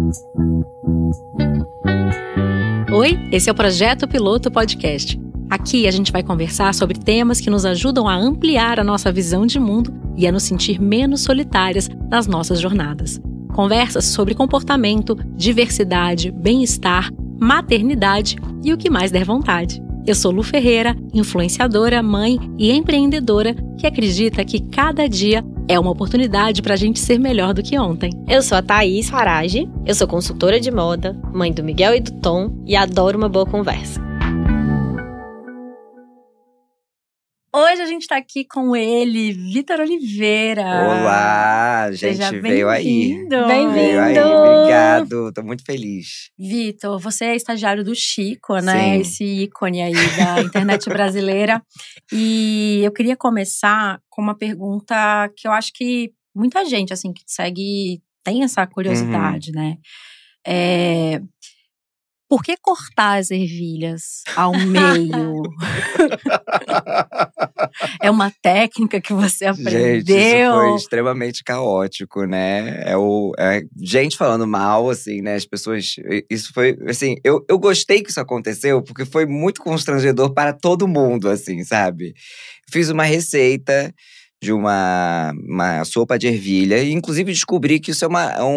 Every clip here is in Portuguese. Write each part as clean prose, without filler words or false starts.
Oi, esse é o Projeto Piloto Podcast. Aqui a gente vai conversar sobre temas que nos ajudam a ampliar a nossa visão de mundo e a nos sentir menos solitárias nas nossas jornadas. Conversas sobre comportamento, diversidade, bem-estar, maternidade e o que mais der vontade. Eu sou Lu Ferreira, influenciadora, mãe e empreendedora que acredita que cada dia é uma oportunidade para a gente ser melhor do que ontem. Eu sou a Thaís Farage, eu sou consultora de moda, mãe do Miguel e do Tom e adoro uma boa conversa. Hoje a gente tá aqui com ele, Vitor Oliveira. Olá, a gente Seja veio aí. bem-vindo. Veio aí, obrigado, tô muito feliz. Vitor, você é estagiário do Chico, né? Sim. Esse ícone aí da internet brasileira. E eu queria começar com uma pergunta que eu acho que muita gente, assim, que te segue tem essa curiosidade, né? Por que cortar as ervilhas ao meio? É uma técnica que você aprendeu? Gente, isso foi extremamente caótico, né? Gente falando mal, assim, né? As pessoas… Isso foi, assim… Eu gostei que isso aconteceu, porque foi muito constrangedor para todo mundo, assim, sabe? Fiz uma receita de uma sopa de ervilha. E, inclusive, descobri que isso é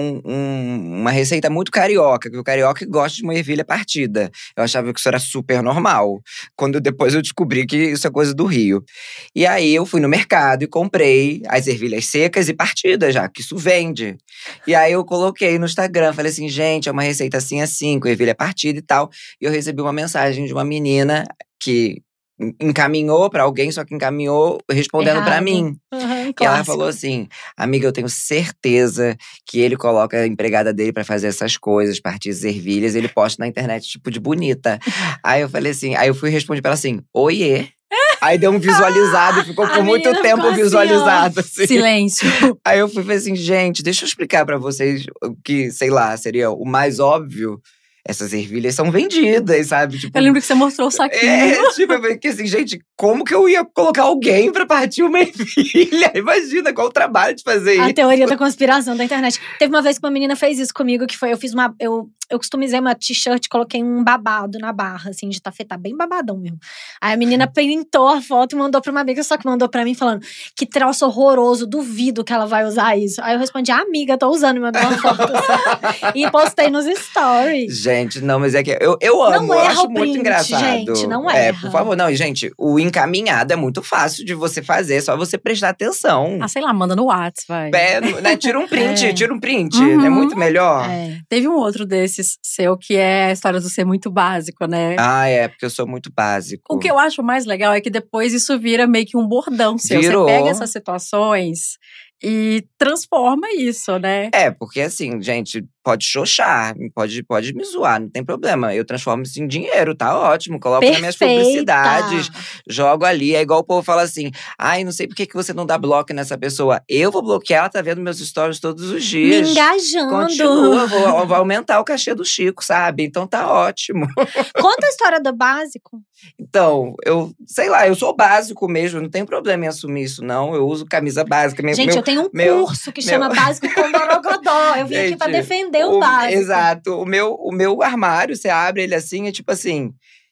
uma receita muito carioca. Que o carioca gosta de uma ervilha partida. Eu achava que isso era super normal. Depois eu descobri que isso é coisa do Rio. E aí, eu fui no mercado e comprei as ervilhas secas e partidas já, que isso vende. E aí, eu coloquei no Instagram. Falei assim, gente, é uma receita assim, com ervilha partida e tal. E eu recebi uma mensagem de uma menina que encaminhou pra alguém, só que encaminhou respondendo pra mim. E ela falou assim, amiga, eu tenho certeza que ele coloca a empregada dele pra fazer essas coisas, partir as ervilhas, ele posta na internet tipo de bonita. Aí eu falei assim, aí eu fui responder pra ela assim, oiê. Aí deu um visualizado e ficou por muito tempo visualizado. Assim. Silêncio. Aí eu falei assim, gente, deixa eu explicar pra vocês o que, sei lá, seria o mais óbvio. Essas ervilhas são vendidas, sabe? Tipo, eu lembro que você mostrou o saquinho. Tipo, eu fiquei assim, gente, como que eu ia colocar alguém pra partir uma ervilha? Imagina, qual o trabalho de fazer isso? A teoria da conspiração da internet. Teve uma vez que uma menina fez isso comigo, que foi, eu customizei uma t-shirt, coloquei um babado na barra, assim, de tafetá, bem babadão mesmo. Aí a menina printou a foto e mandou pra uma amiga, só que mandou pra mim falando, que troço horroroso, duvido que ela vai usar isso. Aí eu respondi, amiga, tô usando, e mandou uma foto. Assim, e postei nos stories. Gente, não, mas é que eu amo, não eu erra acho o print, muito engraçado. Gente, não erra. Por favor, não, e gente, o encaminhado é muito fácil de você fazer, é só você prestar atenção. Sei lá, manda no WhatsApp, vai. Né, tira um print, é muito melhor. Teve um outro desses seu, que é a história do ser muito básico, né? Porque eu sou muito básico. O que eu acho mais legal é que depois isso vira meio que um bordão seu. Virou. Você pega essas situações e transforma isso, né? Porque assim, gente, pode xoxar, pode me zoar, não tem problema. Eu transformo isso em dinheiro, tá ótimo. Coloco nas minhas publicidades, jogo ali. É igual o povo fala assim, não sei por que você não dá bloco nessa pessoa. Eu vou bloquear, ela tá vendo meus stories todos os dias. Me engajando. Continua, vou aumentar o cachê do Chico, sabe? Então tá ótimo. Conta a história do básico. Então, sei lá, eu sou básico mesmo, não tem problema em assumir isso, não. Eu uso camisa básica. Gente, eu tenho um curso que chama Básico com Borogodó. Eu vim aqui pra defender o básico. Exato. O meu armário, você abre ele assim, é tipo assim…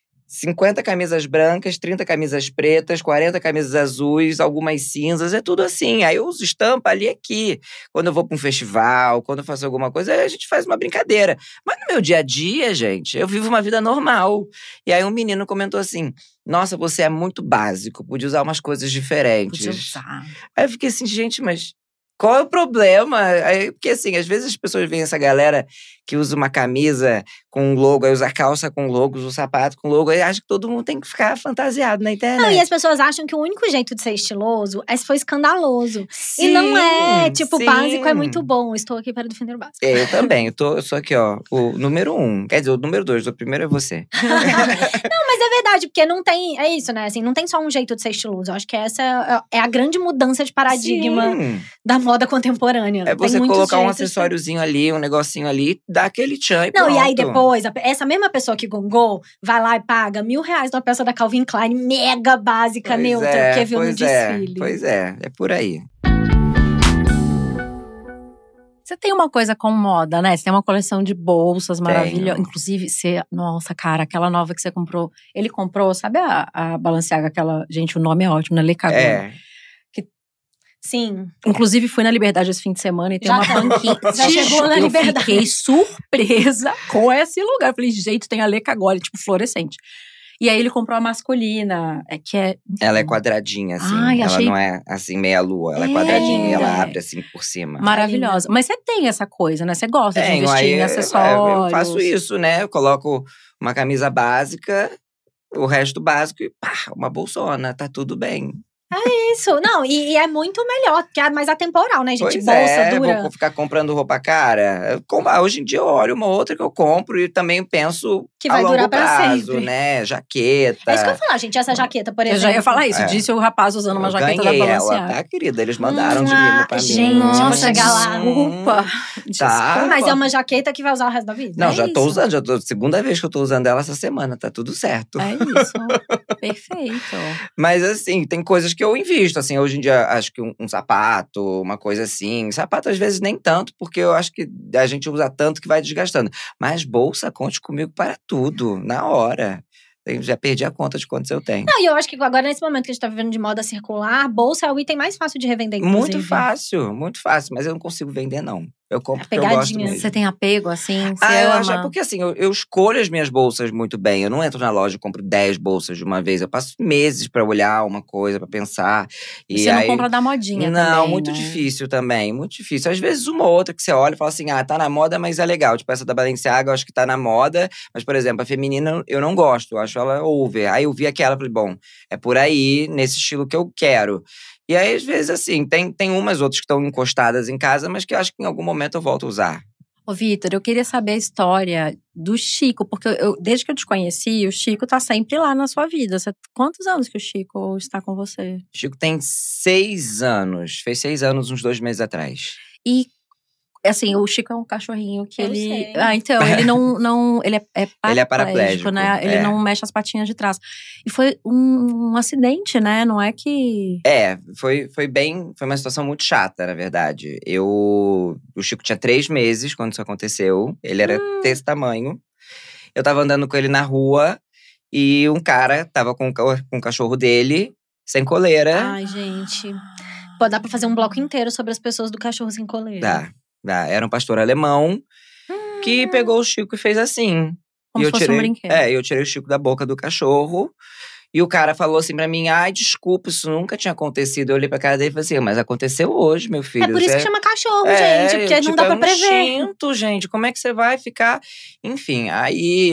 50 camisas brancas, 30 camisas pretas, 40 camisas azuis, algumas cinzas, é tudo assim. Aí eu uso estampa ali e aqui. Quando eu vou pra um festival, quando eu faço alguma coisa, aí a gente faz uma brincadeira. Mas no meu dia a dia, gente, eu vivo uma vida normal. E aí um menino comentou assim, nossa, você é muito básico, podia usar umas coisas diferentes. Podia usar. Aí eu fiquei assim, gente, mas… qual é o problema? Porque assim, às vezes as pessoas veem essa galera que usa uma camisa com logo, aí usa a calça com logo, usa o sapato com logo, aí acha que todo mundo tem que ficar fantasiado na internet. Não, e as pessoas acham que o único jeito de ser estiloso é se for escandaloso. Sim, e não é, tipo, sim. O básico é muito bom. Estou aqui para defender o básico. Eu também, eu sou aqui, ó, o número 1. Quer dizer, o número 2, o primeiro é você. Não, mas é verdade, porque não tem, é isso, né, assim, não tem só um jeito de ser estiloso. Eu acho que essa é a grande mudança de paradigma da moda contemporânea. É você tem colocar um jeitos, acessóriozinho ali, um negocinho ali, dá aquele tchan e não, pronto. e aí depois, essa mesma pessoa que gongou, vai lá e paga R$1.000 numa peça da Calvin Klein, mega básica, neutra, que viu no desfile. Pois é por aí. Você tem uma coisa com moda, né? Você tem uma coleção de bolsas maravilhosas. Inclusive, nossa, cara, aquela nova que você comprou. Ele comprou, sabe a Balenciaga, aquela… Gente, o nome é ótimo, né? Le Cagone. Sim. Inclusive, fui na Liberdade esse fim de semana e tem uma banquinha. Já chegou na Liberdade. Eu fiquei surpresa com esse lugar. Eu falei, gente, tem a Le Cagone, tipo, fluorescente. E aí ele comprou a masculina, que é… Ela é quadradinha, assim. Ai, ela não é, assim, meia lua. Ela é quadradinha e ela abre, assim, por cima. Maravilhosa. Mas você tem essa coisa, né? Você gosta de investir em acessórios. Eu faço isso, né? Eu coloco uma camisa básica, o resto básico e pá, uma bolsona. Tá tudo bem. É isso. Não, e é muito melhor, que é mais atemporal, né, gente? Pois Bolsa dura. Vou ficar comprando roupa cara. Hoje em dia eu olho uma outra que eu compro e também penso que vai durar pra sempre, né? Jaqueta. É isso que eu ia falar, gente. Essa jaqueta, por exemplo. Eu já ia falar isso. Disse o rapaz usando uma jaqueta da Balenciaga. Ela, tá, querida? Eles mandaram de mimo pra mim. Gente, vou chegar lá. Desculpa. Tá. Mas é uma jaqueta que vai usar o resto da vida. Não, já tô usando. Segunda vez que eu tô usando ela essa semana. Tá tudo certo. É isso. Perfeito. Mas assim, tem coisas que eu invisto, assim. Hoje em dia, acho que um sapato, uma coisa assim. Sapato, às vezes, nem tanto, porque eu acho que a gente usa tanto que vai desgastando. Mas bolsa, conte comigo para tudo, na hora. Eu já perdi a conta de quantos eu tenho. Não, e eu acho que agora, nesse momento que a gente tá vivendo de moda circular, bolsa é o item mais fácil de revender, inclusive. Muito fácil. Mas eu não consigo vender, não. Eu compro porque eu pegadinha. gosto mesmo. Você tem apego, assim? Eu acho, porque assim, eu escolho as minhas bolsas muito bem. Eu não entro na loja e compro 10 bolsas de uma vez. Eu passo meses pra olhar uma coisa, pra pensar. E você não compra da modinha também, não, muito né? difícil também, muito difícil. Às vezes uma ou outra que você olha e fala assim, tá na moda, mas é legal. Tipo, essa da Balenciaga, eu acho que tá na moda. Mas, por exemplo, a feminina eu não gosto. Eu acho ela over. Aí eu vi aquela e falei, bom, é por aí, nesse estilo que eu quero. E aí, às vezes, assim, tem umas outras que estão encostadas em casa, mas que eu acho que em algum momento eu volto a usar. Ô, Vitor, eu queria saber a história do Chico, porque desde que eu te conheci, o Chico tá sempre lá na sua vida. Quantos anos que o Chico está com você? O Chico tem 6 anos. Fez 6 anos uns 2 meses atrás. E, assim, o Chico é um cachorrinho que ele… sei. Então, ele não ele é paraplégico, ele é paraplégico, né? Ele não mexe as patinhas de trás. E foi um acidente, né? Não é que… Foi uma situação muito chata, na verdade. O Chico tinha 3 meses quando isso aconteceu. Ele era desse tamanho. Eu tava andando com ele na rua e um cara tava com o cachorro dele, sem coleira. Ai, gente. Pô, dá pra fazer um bloco inteiro sobre as pessoas do cachorro sem coleira. Dá. Era um pastor alemão que pegou o Chico e fez assim. Como se fosse um brinquedo. Eu tirei o Chico da boca do cachorro. E o cara falou assim pra mim, desculpa, isso nunca tinha acontecido. Eu olhei pra cara dele e falei assim, mas aconteceu hoje, meu filho. É por isso que chama cachorro, gente, porque não dá pra prever. Instinto, gente, como é que você vai ficar… Enfim, aí…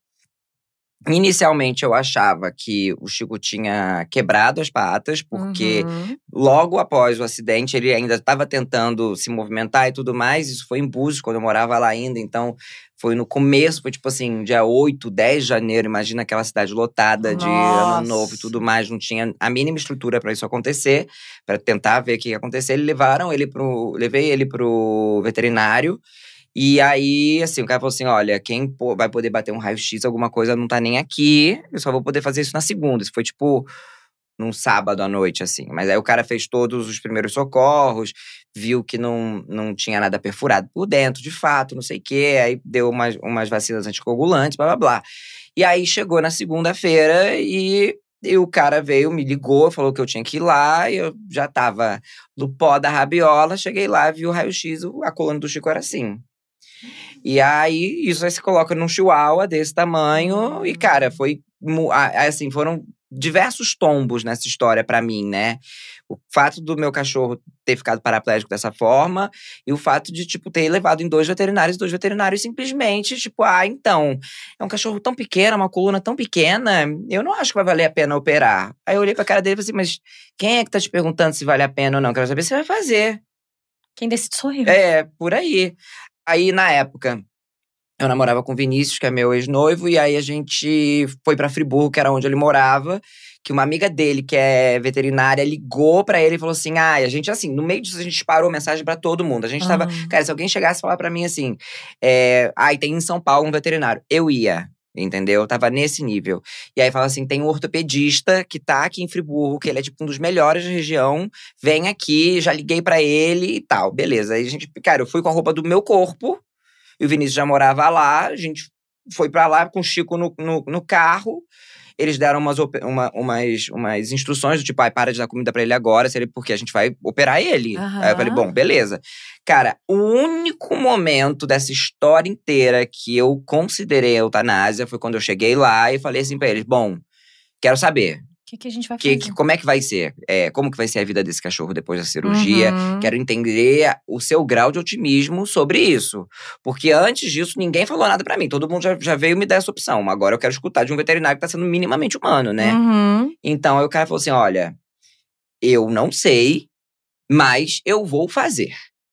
Inicialmente eu achava que o Chico tinha quebrado as patas, porque logo após o acidente ele ainda estava tentando se movimentar e tudo mais. Isso foi em Búzios, quando eu morava lá ainda, então foi no começo, foi tipo assim, dia 8, 10 de janeiro. Imagina aquela cidade lotada de ano novo e tudo mais, não tinha a mínima estrutura para isso acontecer, para tentar ver o que ia acontecer. Levei ele pro veterinário. E aí, assim, o cara falou assim, olha, quem vai poder bater um raio-x, alguma coisa, não tá nem aqui. Eu só vou poder fazer isso na segunda. Isso foi, tipo, num sábado à noite, assim. Mas aí o cara fez todos os primeiros socorros, viu que não tinha nada perfurado por dentro, de fato, não sei o quê. Aí deu umas vacinas anticoagulantes, blá, blá, blá. E aí chegou na segunda-feira e o cara veio, me ligou, falou que eu tinha que ir lá. E eu já tava no pó da rabiola. Cheguei lá, vi o raio-x, a coluna do Chico era assim. E aí, isso aí se coloca num chihuahua desse tamanho. E, cara, assim, foram diversos tombos nessa história pra mim, né? O fato do meu cachorro ter ficado paraplégico dessa forma. E o fato de, tipo, ter levado em 2 veterinários simplesmente, tipo, então, é um cachorro tão pequeno, uma coluna tão pequena, eu não acho que vai valer a pena operar. Aí eu olhei pra cara dele e falei assim, mas quem é que tá te perguntando se vale a pena ou não? Quero saber se você vai fazer. Quem decide sou eu. Por aí. Aí, na época, eu namorava com o Vinícius, que é meu ex-noivo, e aí a gente foi pra Friburgo, que era onde ele morava, que uma amiga dele, que é veterinária, ligou pra ele e falou assim, a gente, assim, no meio disso, a gente disparou mensagem pra todo mundo. A gente tava… Cara, se alguém chegasse e falar pra mim assim, tem em São Paulo um veterinário, eu ia. entendeu? Tava nesse nível. E aí fala assim, tem um ortopedista que tá aqui em Friburgo, que ele é tipo um dos melhores da região, vem aqui, já liguei pra ele e tal, beleza. Aí a gente, cara, eu fui com a roupa do meu corpo, e o Vinícius já morava lá, a gente foi pra lá com o Chico no carro. Eles deram umas instruções do tipo, para de dar comida pra ele agora, porque a gente vai operar ele. Aí eu falei, bom, beleza. Cara, o único momento dessa história inteira que eu considerei a eutanásia foi quando eu cheguei lá e falei assim pra eles, bom, quero saber. O que a gente vai fazer? Como é que vai ser? Como que vai ser a vida desse cachorro depois da cirurgia? Quero entender o seu grau de otimismo sobre isso. Porque antes disso, ninguém falou nada pra mim. Todo mundo já veio me dar essa opção. Agora eu quero escutar de um veterinário que tá sendo minimamente humano, né? Então, aí o cara falou assim, olha, eu não sei, mas eu vou fazer.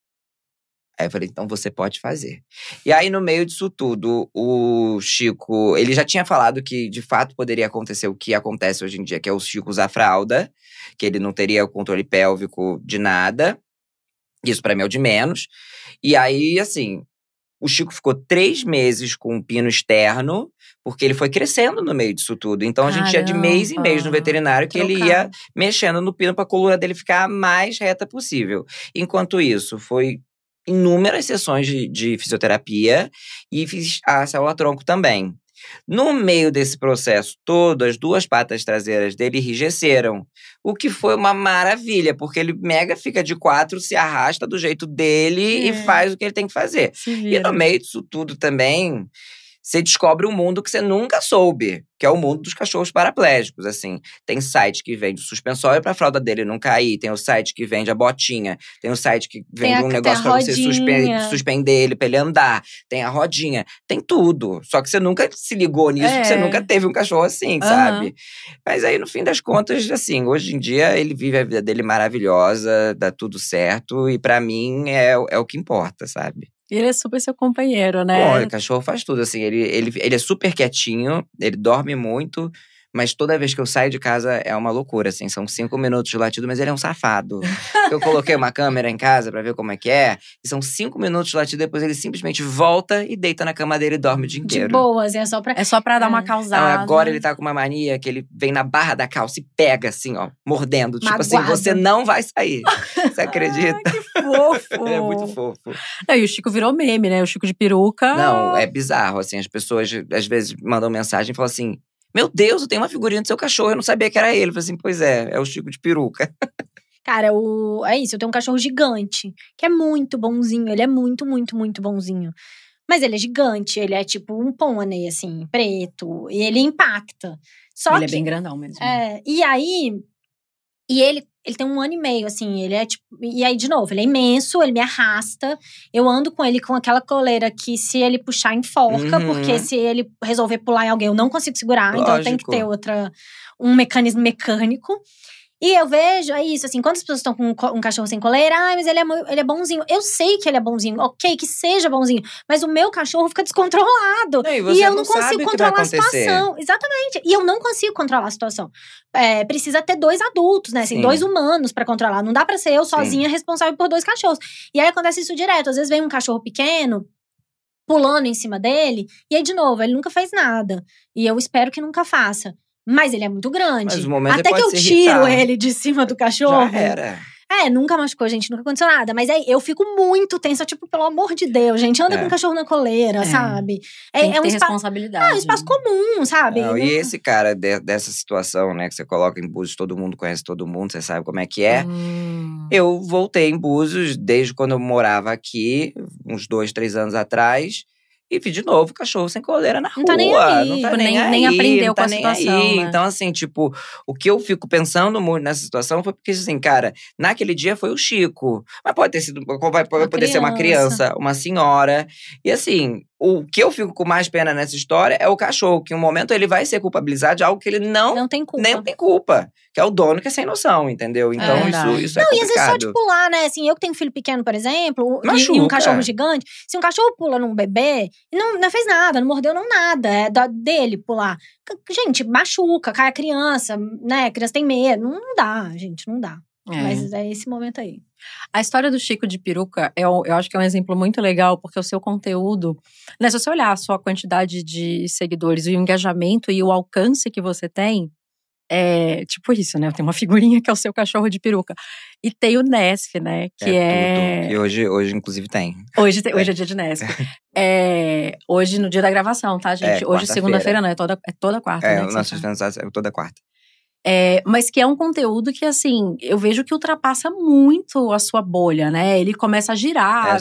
Aí eu falei, então você pode fazer. E aí, no meio disso tudo, o Chico, ele já tinha falado que, de fato, poderia acontecer o que acontece hoje em dia, que é o Chico usar fralda, que ele não teria o controle pélvico de nada. Isso pra mim é o de menos. E aí, assim, o Chico ficou 3 meses com um pino externo, porque ele foi crescendo no meio disso tudo. Então, a gente ia de mês em mês no veterinário, que ele ia mexendo no pino pra coluna dele ficar a mais reta possível. Enquanto isso, foi inúmeras sessões de fisioterapia e fiz a célula-tronco também. No meio desse processo todo, as 2 patas traseiras dele enrijeceram, o que foi uma maravilha, porque ele mega fica de 4, se arrasta do jeito dele e faz o que ele tem que fazer. E no meio disso tudo também, você descobre um mundo que você nunca soube, que é o mundo dos cachorros paraplégicos, assim. Tem site que vende o suspensório pra fralda dele não cair, tem o site que vende a botinha, tem o site que vende um negócio pra você suspender ele pra ele andar, tem a rodinha, tem tudo. Só que você nunca se ligou nisso, porque você nunca teve um cachorro assim, sabe? Mas aí, no fim das contas, assim, hoje em dia ele vive a vida dele maravilhosa, dá tudo certo, e pra mim é o que importa, sabe? E ele é super seu companheiro, né? Bom, o cachorro faz tudo, assim, ele é super quietinho, ele dorme muito, mas toda vez que eu saio de casa é uma loucura, assim, são 5 minutos de latido, mas ele é um safado. Eu coloquei uma câmera em casa pra ver como é que é, e são 5 minutos de latido, depois ele simplesmente volta e deita na cama dele e dorme o dia inteiro. De boas, é só pra dar uma causada. Não, agora ele tá com uma mania que ele vem na barra da calça e pega, assim, ó, mordendo. Magoado. Tipo assim, você não vai sair. Você acredita? Ai, que fofo! Ele é muito fofo. E o Chico virou meme, né? O Chico de peruca. Não, é bizarro, assim, as pessoas às vezes mandam mensagem e falam assim, meu Deus, eu tenho uma figurinha do seu cachorro, eu não sabia que era ele. Eu falei assim, pois é o Chico de peruca. Cara, é isso, eu tenho um cachorro gigante, que é muito bonzinho, ele é muito, muito, muito bonzinho. Mas ele é gigante, ele é tipo um pônei, assim, preto, e ele impacta. Ele é bem grandão mesmo. E aí, ele tem 1 ano e meio, assim, ele é tipo… E aí, de novo, ele é imenso, ele me arrasta. Eu ando com ele com aquela coleira que se ele puxar, enforca. Porque se ele resolver pular em alguém, eu não consigo segurar. Lógico. Então, eu tenho que ter um mecanismo mecânico. E eu vejo, é isso, assim, quando as pessoas estão com um cachorro sem coleira, mas ele é bonzinho. Eu sei que ele é bonzinho, ok, que seja bonzinho. Mas o meu cachorro fica descontrolado. E eu não consigo controlar a situação. Exatamente. E eu não consigo controlar a situação. Precisa ter 2 adultos, né? Assim, 2 humanos pra controlar. Não dá pra ser eu sozinha responsável por 2 cachorros. E aí acontece isso direto. Às vezes vem um cachorro pequeno pulando em cima dele. E aí, de novo, ele nunca fez nada. E eu espero que nunca faça. Mas ele é muito grande. Mas o momento até que eu tiro ele de cima do cachorro. Já era. Nunca machucou, gente. Nunca aconteceu nada. Mas aí, eu fico muito tensa. Tipo, pelo amor de Deus, gente. Anda com o cachorro na coleira, sabe? Tem que ter responsabilidade. É um espaço comum, sabe? Não, e esse cara dessa situação, né? Que você coloca em Búzios, todo mundo conhece todo mundo. Você sabe como é que é. Eu voltei em Búzios desde quando eu morava aqui. Uns 2, 3 anos atrás. E vi de novo cachorro sem coleira na rua. Não tá nem aí. Não tá nem aprendeu com a situação, aí. né? Então, assim, tipo, o que eu fico pensando muito nessa situação foi porque, assim, cara, naquele dia foi o Chico. Mas pode ter sido, pode poder ser uma criança, uma senhora. E assim, o que eu fico com mais pena nessa história é o cachorro, que em um momento ele vai ser culpabilizado de algo que ele não tem culpa. Nem tem culpa. Que é o dono que é sem noção, entendeu? Então, isso é complicado. E às vezes só de pular, né? Assim, eu que tenho filho pequeno, por exemplo, e um cachorro gigante. Se um cachorro pula num bebê, não fez nada, não mordeu, não nada. É dele pular. Gente, machuca, cai a criança, né? A criança tem medo. Não dá, gente, não dá. Mas é esse momento aí. A história do Chico de peruca, eu acho que é um exemplo muito legal, porque o seu conteúdo, né, se você olhar a sua quantidade de seguidores, o engajamento e o alcance que você tem, é tipo isso, né? Tem uma figurinha que é o seu cachorro de peruca. E tem o Nesf, né? Que tudo. Que hoje inclusive, tem. Hoje é dia de Nesf. Hoje, no dia da gravação, tá, gente? Hoje, segunda-feira, não, é toda quarta, né? O nosso é toda quarta. Mas que é um conteúdo que, assim, eu vejo que ultrapassa muito a sua bolha, né? Ele começa a girar,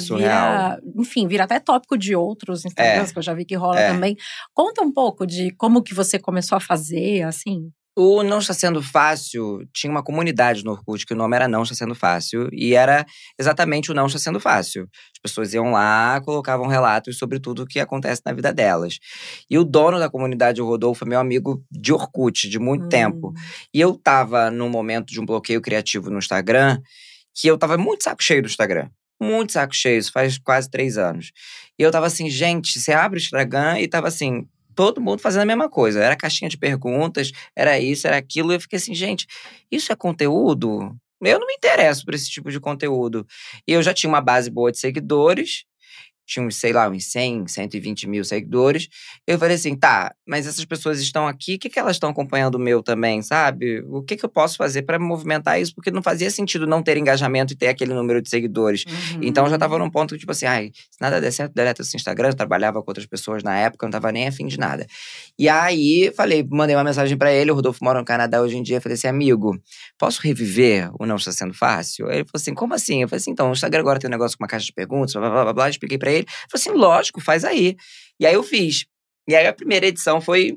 vira até tópico de outros Instagrams, que eu já vi que rola também. Conta um pouco de como que você começou a fazer, assim. O Não Está Sendo Fácil, tinha uma comunidade no Orkut que o nome era Não Está Sendo Fácil. E era exatamente o Não Está Sendo Fácil. As pessoas iam lá, colocavam relatos sobre tudo o que acontece na vida delas. E o dono da comunidade, o Rodolfo, é meu amigo de Orkut, de muito tempo. E eu tava num momento de um bloqueio criativo no Instagram, que eu tava muito saco cheio do Instagram. Muito saco cheio, isso faz quase 3 anos. E eu tava assim, gente, você abre o Instagram e tava assim… todo mundo fazendo a mesma coisa. Era caixinha de perguntas, era isso, era aquilo. E eu fiquei assim, gente, isso é conteúdo? Eu não me interesso por esse tipo de conteúdo. E eu já tinha uma base boa de seguidores. Tinha uns 100, 120 mil seguidores. Eu falei assim, tá, mas essas pessoas estão aqui, o que elas estão acompanhando o meu também, sabe? O que eu posso fazer para movimentar isso? Porque não fazia sentido não ter engajamento e ter aquele número de seguidores. Então, eu já tava num ponto que, tipo assim, se nada der certo, deleta esse Instagram. Eu trabalhava com outras pessoas na época, eu não tava nem afim de nada. E aí, mandei uma mensagem para ele, o Rodolfo mora no Canadá hoje em dia, falei assim, amigo, posso reviver o Não Está Sendo Fácil? Aí ele falou assim, como assim? Eu falei assim, então, o Instagram agora tem um negócio com uma caixa de perguntas, blá, blá, blá, blá, expliquei pra ele. Ele falou assim, lógico, faz aí. E aí eu fiz. E aí a primeira edição foi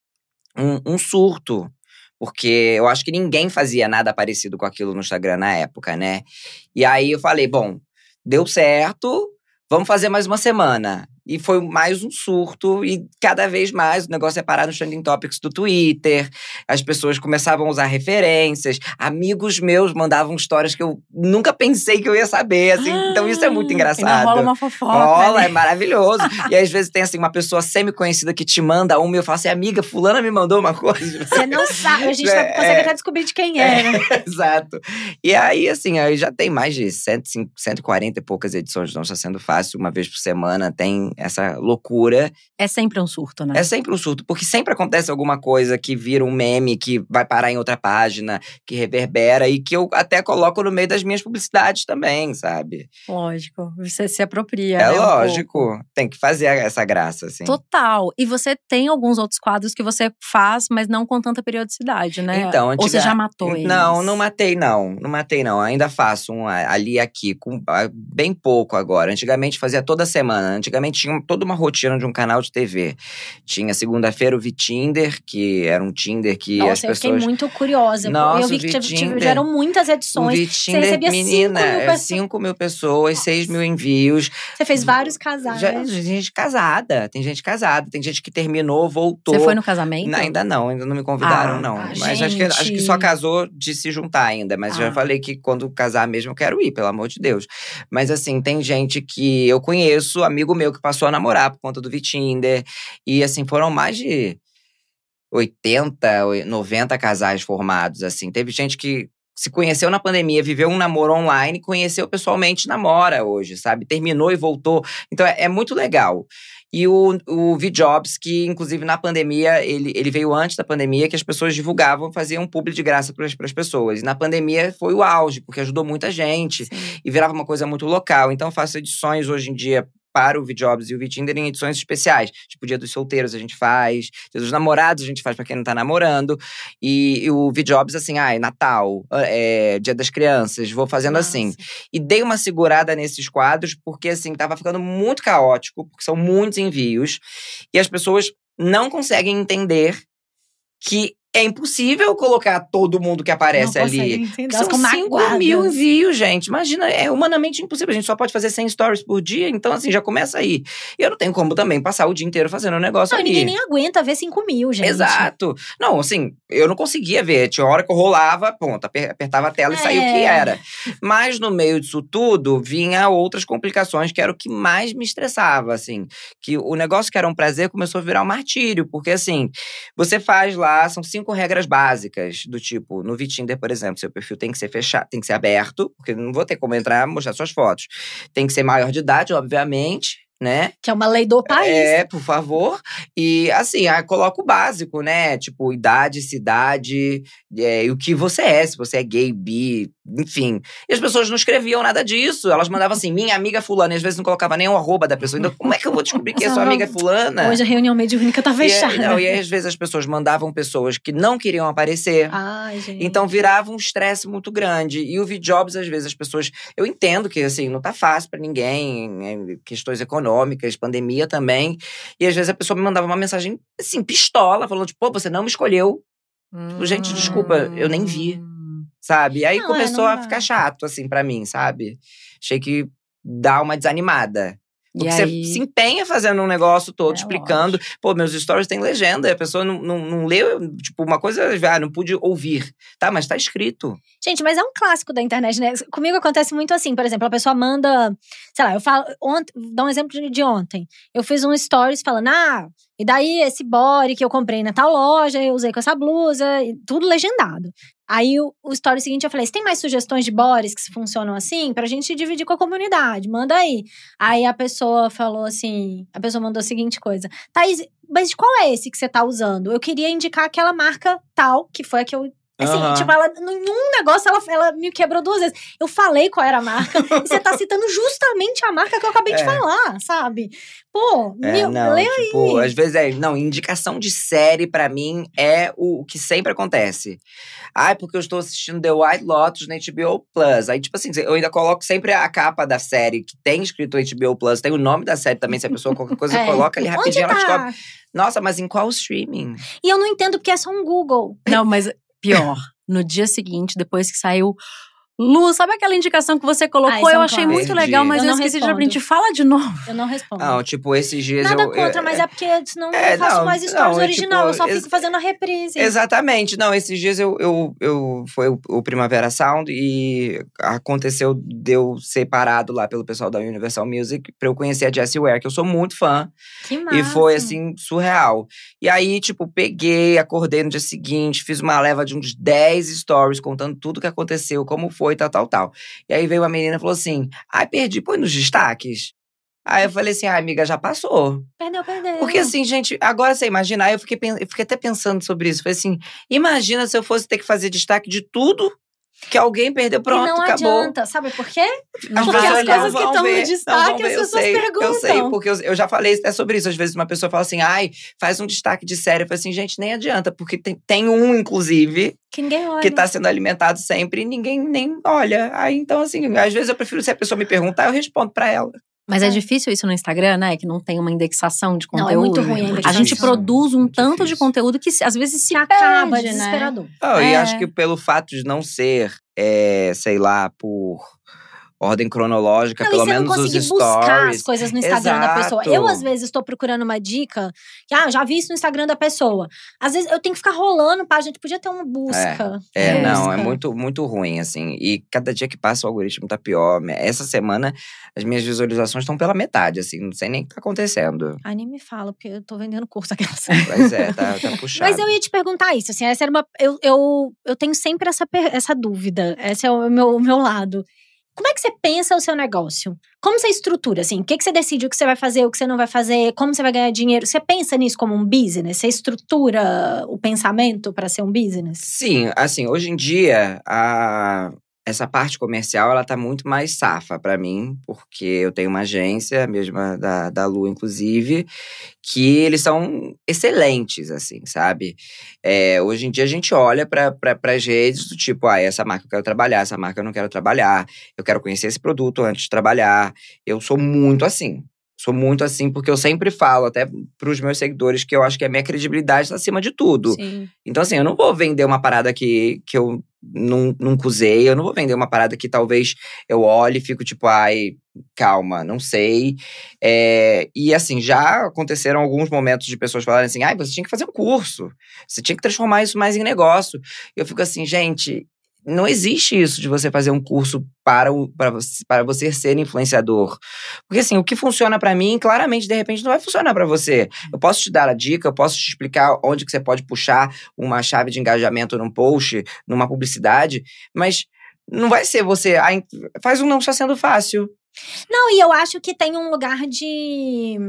um surto. Porque eu acho que ninguém fazia nada parecido com aquilo no Instagram na época, né? E aí eu falei, bom, deu certo, vamos fazer mais uma semana. E foi mais um surto, e cada vez mais o negócio é parar nos trending topics do Twitter. As pessoas começavam a usar referências. Amigos meus mandavam histórias que eu nunca pensei que eu ia saber, assim. Então isso é muito engraçado. Rola uma fofoca. Rola, né? É maravilhoso. E às vezes tem, assim, uma pessoa semi-conhecida que te manda uma e eu falo assim, amiga, fulana me mandou uma coisa. Você não sabe, a gente consegue até descobrir de quem é, né? Exato. E aí, assim, aí já tem mais de 140 e poucas edições, Não Está Sendo Fácil, uma vez por semana, tem essa loucura. É sempre um surto, né? É sempre um surto, porque sempre acontece alguma coisa que vira um meme, que vai parar em outra página, que reverbera e que eu até coloco no meio das minhas publicidades também, sabe? Lógico, você se apropria, É né, lógico, tem que fazer essa graça, assim. Total. E você tem alguns outros quadros que você faz, mas não com tanta periodicidade, né? Então, ou você já matou eles? Não matei não. Ainda faço um ali e aqui, com bem pouco agora. Antigamente fazia toda semana. Antigamente tinha toda uma rotina de um canal de TV. Tinha segunda-feira o VTinder, que era um Tinder que as pessoas… eu fiquei muito curiosa. Nossa, eu vi que tiveram muitas edições. O VTinder, você recebia menina, 5 mil pessoas, 6 mil envios. Você fez vários casais. Tem gente casada, tem gente que terminou, voltou. Você foi no casamento? Ainda não me convidaram, não. Mas acho que só casou de se juntar ainda. Mas já falei que quando casar mesmo eu quero ir, pelo amor de Deus. Mas assim, tem gente que eu conheço, amigo meu que passou a namorar por conta do VTinder. E assim, foram mais de 80, 90 casais formados, assim. Teve gente que se conheceu na pandemia, viveu um namoro online, conheceu pessoalmente, namora hoje, sabe? Terminou e voltou. Então, é muito legal. E o V-Jobs, que inclusive na pandemia, ele veio antes da pandemia, que as pessoas divulgavam, faziam um publi de graça para as pessoas. E na pandemia foi o auge, porque ajudou muita gente. Sim. E virava uma coisa muito local. Então, eu faço edições hoje em dia para o V-Jobs e o VTinder em edições especiais. Tipo, Dia dos Solteiros a gente faz, Dia dos Namorados a gente faz pra quem não tá namorando. E o V-Jobs, assim, Natal, Dia das Crianças, vou fazendo assim. E dei uma segurada nesses quadros, porque, assim, tava ficando muito caótico, porque são muitos envios. E as pessoas não conseguem entender que é impossível colocar todo mundo que aparece ali. São 5 mil envios, gente. Imagina, é humanamente impossível. A gente só pode fazer 100 stories por dia, então assim, já começa aí. E eu não tenho como também passar o dia inteiro fazendo um negócio ali. Ninguém nem aguenta ver 5 mil, gente. Exato. Não, assim, eu não conseguia ver. Tinha hora que eu rolava, ponto, apertava a tela e saía o que era. Mas no meio disso tudo, vinha outras complicações, que era o que mais me estressava, assim. Que o negócio que era um prazer começou a virar um martírio. Porque assim, você faz lá, são 5 5 regras básicas, do tipo, no VTinder, por exemplo, seu perfil tem que ser fechado, tem que ser aberto, porque não vou ter como entrar e mostrar suas fotos. Tem que ser maior de idade, obviamente, né? Que é uma lei do país. Por favor. E, assim, coloca o básico, né? Tipo, idade, cidade, e o que você é. Se você é gay, bi, enfim. E as pessoas não escreviam nada disso. Elas mandavam assim, minha amiga fulana. E às vezes não colocava nem o arroba da pessoa. Então, como é que eu vou descobrir que é sua amiga fulana? Hoje a reunião mediúnica tá fechada. E aí, às vezes, as pessoas mandavam pessoas que não queriam aparecer. Ai, gente. Então, virava um estresse muito grande. E o VJobs, às vezes, as pessoas… Eu entendo que, assim, não tá fácil pra ninguém. Né? Questões econômicas, pandemia também. E, às vezes, a pessoa me mandava uma mensagem, assim, pistola. Falando, tipo, pô, você não me escolheu. Tipo, gente, desculpa, eu nem vi. Sabe? E aí, começou a ficar chato, assim, pra mim, sabe? Achei que dá uma desanimada. Porque você se empenha fazendo um negócio todo, explicando. Lógico. Pô, meus stories têm legenda. E a pessoa não leu, tipo, uma coisa… não pude ouvir. Tá, mas tá escrito. Gente, mas é um clássico da internet, né? Comigo acontece muito assim. Por exemplo, a pessoa manda… Sei lá, eu falo… Dá um exemplo de ontem. Eu fiz um stories falando… e daí esse body que eu comprei na tal loja, eu usei com essa blusa, e tudo legendado. Aí o story seguinte eu falei, você tem mais sugestões de bodies que funcionam assim? Pra gente dividir com a comunidade, manda aí. Aí a pessoa falou assim, a pessoa mandou a seguinte coisa. Thaís, mas qual é esse que você tá usando? Eu queria indicar aquela marca tal, que foi a que eu… Assim, tipo, ela, nenhum negócio, ela me quebrou 2 vezes. Eu falei qual era a marca, e você tá citando justamente a marca que eu acabei de falar, sabe? Pô, lê tipo, aí. Às vezes indicação de série pra mim é o que sempre acontece. Porque eu estou assistindo The White Lotus na HBO Plus. Aí, tipo assim, eu ainda coloco sempre a capa da série que tem escrito HBO Plus, tem o nome da série também, se a pessoa qualquer coisa coloca ali rapidinho, ela descobre. Nossa, mas em qual streaming? E eu não entendo porque é só um Google. Não, mas… Pior, no dia seguinte, depois que saiu… Lu, sabe aquela indicação que você colocou? Eu achei muito legal, mas eu esqueci de abrir. Fala de novo. Eu não respondo. Não, tipo, esses dias Nada contra, mas é porque senão eu faço mais stories original. Eu só fico fazendo a reprise. Exatamente. Não, esses dias foi o Primavera Sound e aconteceu de eu ser parado lá pelo pessoal da Universal Music pra eu conhecer a Jessie Ware, que eu sou muito fã. Que massa. E foi, assim, surreal. E aí, tipo, peguei, acordei no dia seguinte, fiz uma leva de uns 10 stories contando tudo que aconteceu, como foi, tal. E aí veio uma menina e falou assim, perdi, põe nos destaques. Aí eu falei assim, amiga, já passou. Perdeu. Porque assim, gente, agora você imagina, aí eu fiquei até pensando sobre isso. Falei assim, imagina se eu fosse ter que fazer destaque de tudo que alguém perdeu, pronto, acabou. E não adianta, sabe por quê? Porque as coisas que estão no destaque, as pessoas perguntam. Eu sei, porque eu já falei até sobre isso. Às vezes uma pessoa fala assim, faz um destaque de série. Eu falei assim, gente, nem adianta. Porque tem um, inclusive… Que ninguém olha. Que tá sendo alimentado sempre e ninguém nem olha. Aí, então, assim, às vezes eu prefiro, se a pessoa me perguntar, eu respondo pra ela. Mas é difícil isso no Instagram, né? Que não tem uma indexação de conteúdo. Não, é muito ruim a indexação. A gente produz um tanto de conteúdo que às vezes se acaba, perde, desesperador. Né? E acho que pelo fato de não ser, sei lá, por ordem cronológica, pelo menos os stories. Você não conseguir buscar as coisas no Instagram da pessoa. Exato. Eu, às vezes, estou procurando uma dica. Que, já vi isso no Instagram da pessoa. Às vezes, eu tenho que ficar rolando a gente podia ter uma busca. Não, é muito, muito ruim, assim. E cada dia que passa o algoritmo tá pior. Essa semana, as minhas visualizações estão pela metade, assim. Não sei nem o que tá acontecendo. Nem me fala, porque eu tô vendendo curso aqui. Pois é, tá puxado. Mas eu ia te perguntar isso, assim. Essa era eu tenho sempre essa dúvida. Esse é o meu lado. Como é que você pensa o seu negócio? Como você estrutura, assim? O que você decide, o que você vai fazer, o que você não vai fazer? Como você vai ganhar dinheiro? Você pensa nisso como um business? Você estrutura o pensamento para ser um business? Sim, assim, hoje em dia, essa parte comercial, ela tá muito mais safa pra mim, porque eu tenho uma agência, mesma da Lu, inclusive, que eles são excelentes, assim, sabe? Hoje em dia, a gente olha pras redes do tipo, essa marca eu quero trabalhar, essa marca eu não quero trabalhar, eu quero conhecer esse produto antes de trabalhar. Eu sou muito assim. Sou muito assim, porque eu sempre falo, até pros meus seguidores, que eu acho que a minha credibilidade tá acima de tudo. Sim. Então, assim, eu não vou vender uma parada que eu nunca usei. Eu não vou vender uma parada que talvez eu olhe e fico tipo, calma, não sei. E assim, já aconteceram alguns momentos de pessoas falarem assim, você tinha que fazer um curso. Você tinha que transformar isso mais em negócio. E eu fico assim, gente… não existe isso de você fazer um curso para você ser influenciador. Porque assim, o que funciona pra mim, claramente, de repente, não vai funcionar pra você. Eu posso te dar a dica, eu posso te explicar onde que você pode puxar uma chave de engajamento num post, numa publicidade, mas não vai ser você, faz um não está sendo fácil. Não, e eu acho que tem um lugar de...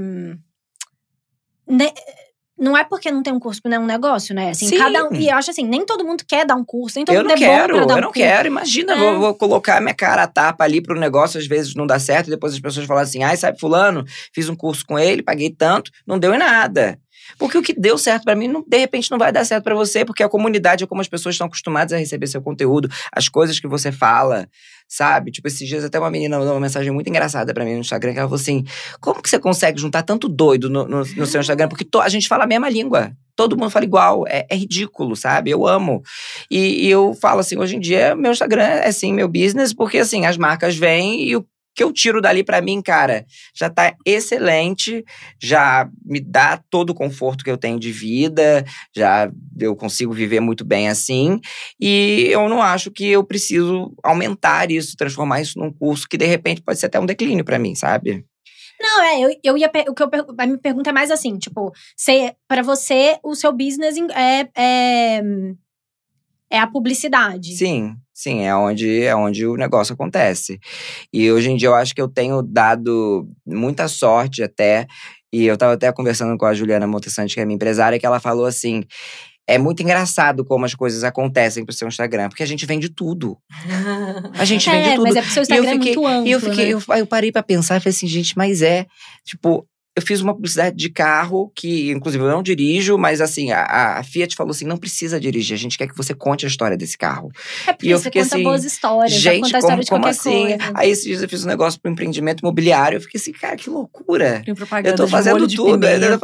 Não é porque não tem um curso, não é um negócio, né? Assim, Sim. E eu acho assim, nem todo mundo quer dar um curso, nem todo mundo Eu não curso. quero. Imagina, vou colocar minha cara a tapa ali pro negócio, às vezes não dá certo, e depois as pessoas falam assim, sabe fulano, fiz um curso com ele, paguei tanto, não deu em nada. Porque o que deu certo pra mim, de repente não vai dar certo pra você, porque a comunidade é como as pessoas estão acostumadas a receber seu conteúdo, as coisas que você fala, sabe? Tipo, esses dias até uma menina mandou uma mensagem muito engraçada pra mim no Instagram, que ela falou assim, como que você consegue juntar tanto doido no seu Instagram? Porque a gente fala a mesma língua. Todo mundo fala igual, é ridículo, sabe? Eu amo. E eu falo assim, hoje em dia, meu Instagram é sim meu business, porque assim, as marcas vêm e o que eu tiro dali pra mim, cara, já tá excelente, já me dá todo o conforto que eu tenho de vida, já eu consigo viver muito bem assim, e eu não acho que eu preciso aumentar isso, transformar isso num curso que de repente pode ser até um declínio pra mim, sabe? Não, a minha pergunta é mais assim, tipo, pra você, o seu business é a publicidade. Sim, é onde o negócio acontece. E hoje em dia eu acho que eu tenho dado muita sorte até, e eu tava até conversando com a Juliana Montessante, que é minha empresária, que ela falou assim, é muito engraçado como as coisas acontecem pro seu Instagram, porque a gente vende tudo. A gente vende tudo. Mas é porque o seu Instagram é muito amplo, eu parei pra pensar e falei assim, gente, mas tipo, eu fiz uma publicidade de carro que, inclusive, eu não dirijo, mas assim, a Fiat falou assim, não precisa dirigir, a gente quer que você conte a história desse carro. É porque você conta assim, boas histórias, gente, conta a história de qualquer assim? coisa. Aí esses dias eu fiz um negócio pro empreendimento imobiliário, eu fiquei assim, cara, que loucura. Eu tô fazendo tudo,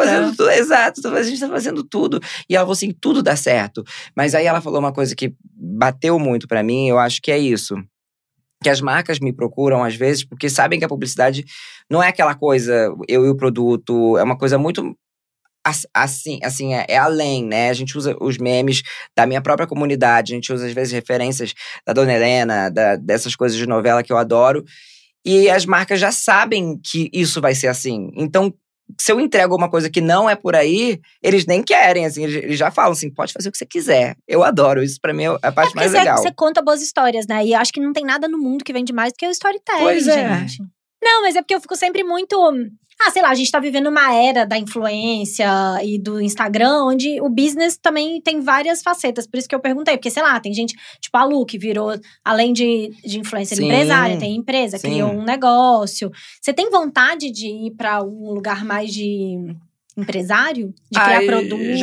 exato, a gente tá fazendo tudo. E ela falou assim, tudo dá certo. Mas aí ela falou uma coisa que bateu muito pra mim, eu acho que é isso. Que as marcas me procuram, às vezes, porque sabem que a publicidade não é aquela coisa, eu e o produto, é uma coisa muito assim, é além, né? A gente usa os memes da minha própria comunidade, a gente usa, às vezes, referências da Dona Helena, dessas coisas de novela que eu adoro, e as marcas já sabem que isso vai ser assim. Então, se eu entrego uma coisa que não é por aí, eles nem querem, assim, eles já falam assim, pode fazer o que você quiser. Eu adoro, isso pra mim é a parte mais legal. Você conta boas histórias, né? E eu acho que não tem nada no mundo que vende mais do que o storytelling, pois é. gente. Não, mas é porque eu fico sempre muito... sei lá, a gente tá vivendo uma era da influência e do Instagram, onde o business também tem várias facetas. Por isso que eu perguntei, porque, sei lá, tem gente, tipo a Lu, que virou, além de influencer empresária, tem empresa, criou um negócio. Você tem vontade de ir pra um lugar mais de empresário? De criar produto?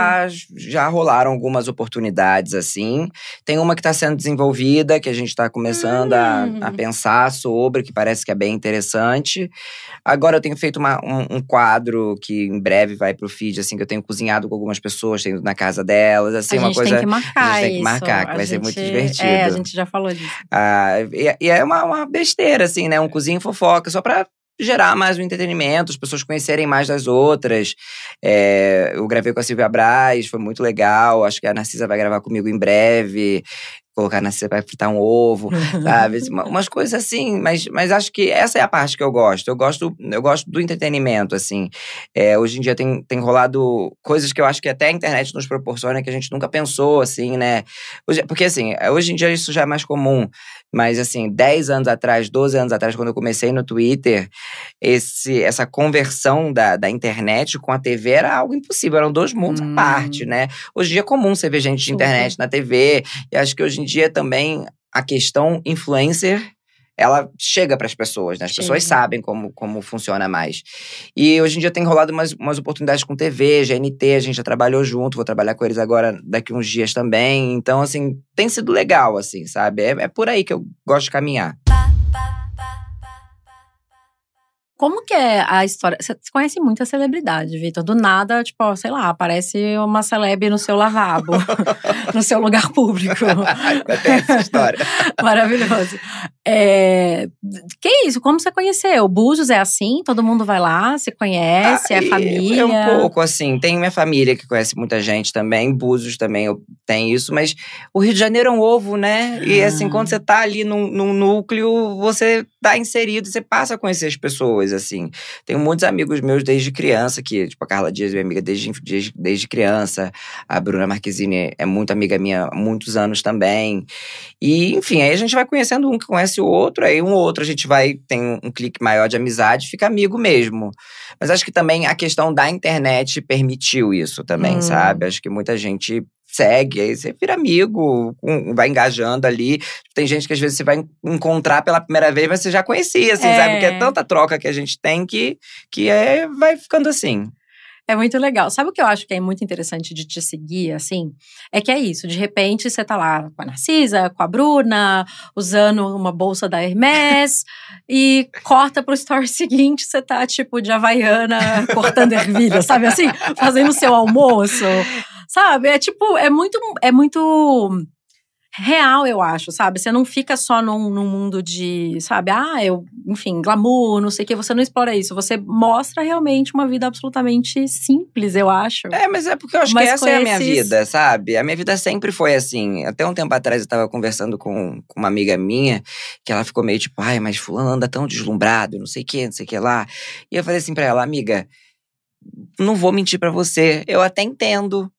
Já rolaram algumas oportunidades, assim. Tem uma que tá sendo desenvolvida, que a gente tá começando a pensar sobre, que parece que é bem interessante. Agora eu tenho feito um quadro que em breve vai pro feed, assim, que eu tenho cozinhado com algumas pessoas, tenho ido na casa delas, assim, uma coisa… A gente tem que marcar que vai ser muito divertido. A gente já falou disso. E é uma besteira, assim, né? Um cozinha e fofoca, só pra gerar mais um entretenimento, as pessoas conhecerem mais das outras. Eu gravei com a Silvia Braz, foi muito legal. Acho que a Narcisa vai gravar comigo em breve. Colocar a Narcisa pra fritar um ovo, sabe? Umas coisas assim, mas acho que essa é a parte que eu gosto. Eu gosto do entretenimento, assim. Hoje em dia tem rolado coisas que eu acho que até a internet nos proporciona, que a gente nunca pensou, assim, né? Porque, assim, hoje em dia isso já é mais comum. Mas, assim, 10 anos atrás, 12 anos atrás, quando eu comecei no Twitter, essa conversão da internet com a TV era algo impossível. Eram dois mundos à parte, né? Hoje em dia é comum você ver gente de internet na TV. E acho que hoje em dia também a questão influencer, ela chega para as pessoas, né? As pessoas sabem como funciona mais. E hoje em dia tem rolado umas oportunidades com TV, GNT, a gente já trabalhou junto, vou trabalhar com eles agora daqui uns dias também. Então, assim, tem sido legal, assim, sabe? É por aí que eu gosto de caminhar. Como que é a história? Você conhece muita celebridade, Vitor. Do nada, tipo, ó, sei lá, aparece uma celeb no seu lavabo, no seu lugar público. Tem essa história. Maravilhoso. Que isso? Como você conheceu? Búzios é assim? Todo mundo vai lá, se conhece, é família? É um pouco assim. Tem minha família que conhece muita gente também. Búzios também tem isso. Mas o Rio de Janeiro é um ovo, né? E assim, quando você tá ali num núcleo, você tá inserido, você passa a conhecer as pessoas, assim. Tenho muitos amigos meus desde criança, que, tipo, a Carla Dias é minha amiga desde criança. A Bruna Marquezine é muito amiga minha há muitos anos também. E, enfim, aí a gente vai conhecendo um que conhece o outro, aí um ou outro a gente tem um clique maior de amizade, fica amigo mesmo. Mas acho que também a questão da internet permitiu isso também, sabe? Acho que muita gente segue, aí você vira amigo, vai engajando ali. Tem gente que às vezes você vai encontrar pela primeira vez, mas você já conhecia, assim, sabe? Porque é tanta troca que a gente tem que vai ficando assim. É muito legal. Sabe o que eu acho que é muito interessante de te seguir, assim? É que é isso, de repente você tá lá com a Narcisa, com a Bruna, usando uma bolsa da Hermès, e corta pro story seguinte, você tá tipo de Havaiana, cortando ervilha, sabe assim? Fazendo o seu almoço, sabe? É tipo, é muito real, eu acho, sabe? Você não fica só num mundo de, sabe? Enfim, glamour, não sei o que. Você não explora isso. Você mostra realmente uma vida absolutamente simples, eu acho. Mas é porque eu acho que essa é a minha vida, sabe? A minha vida sempre foi assim. Até um tempo atrás eu tava conversando com uma amiga minha, que ela ficou meio tipo, mas fulano anda tão deslumbrado, não sei o que lá. E eu falei assim pra ela, amiga, não vou mentir pra você, eu até entendo,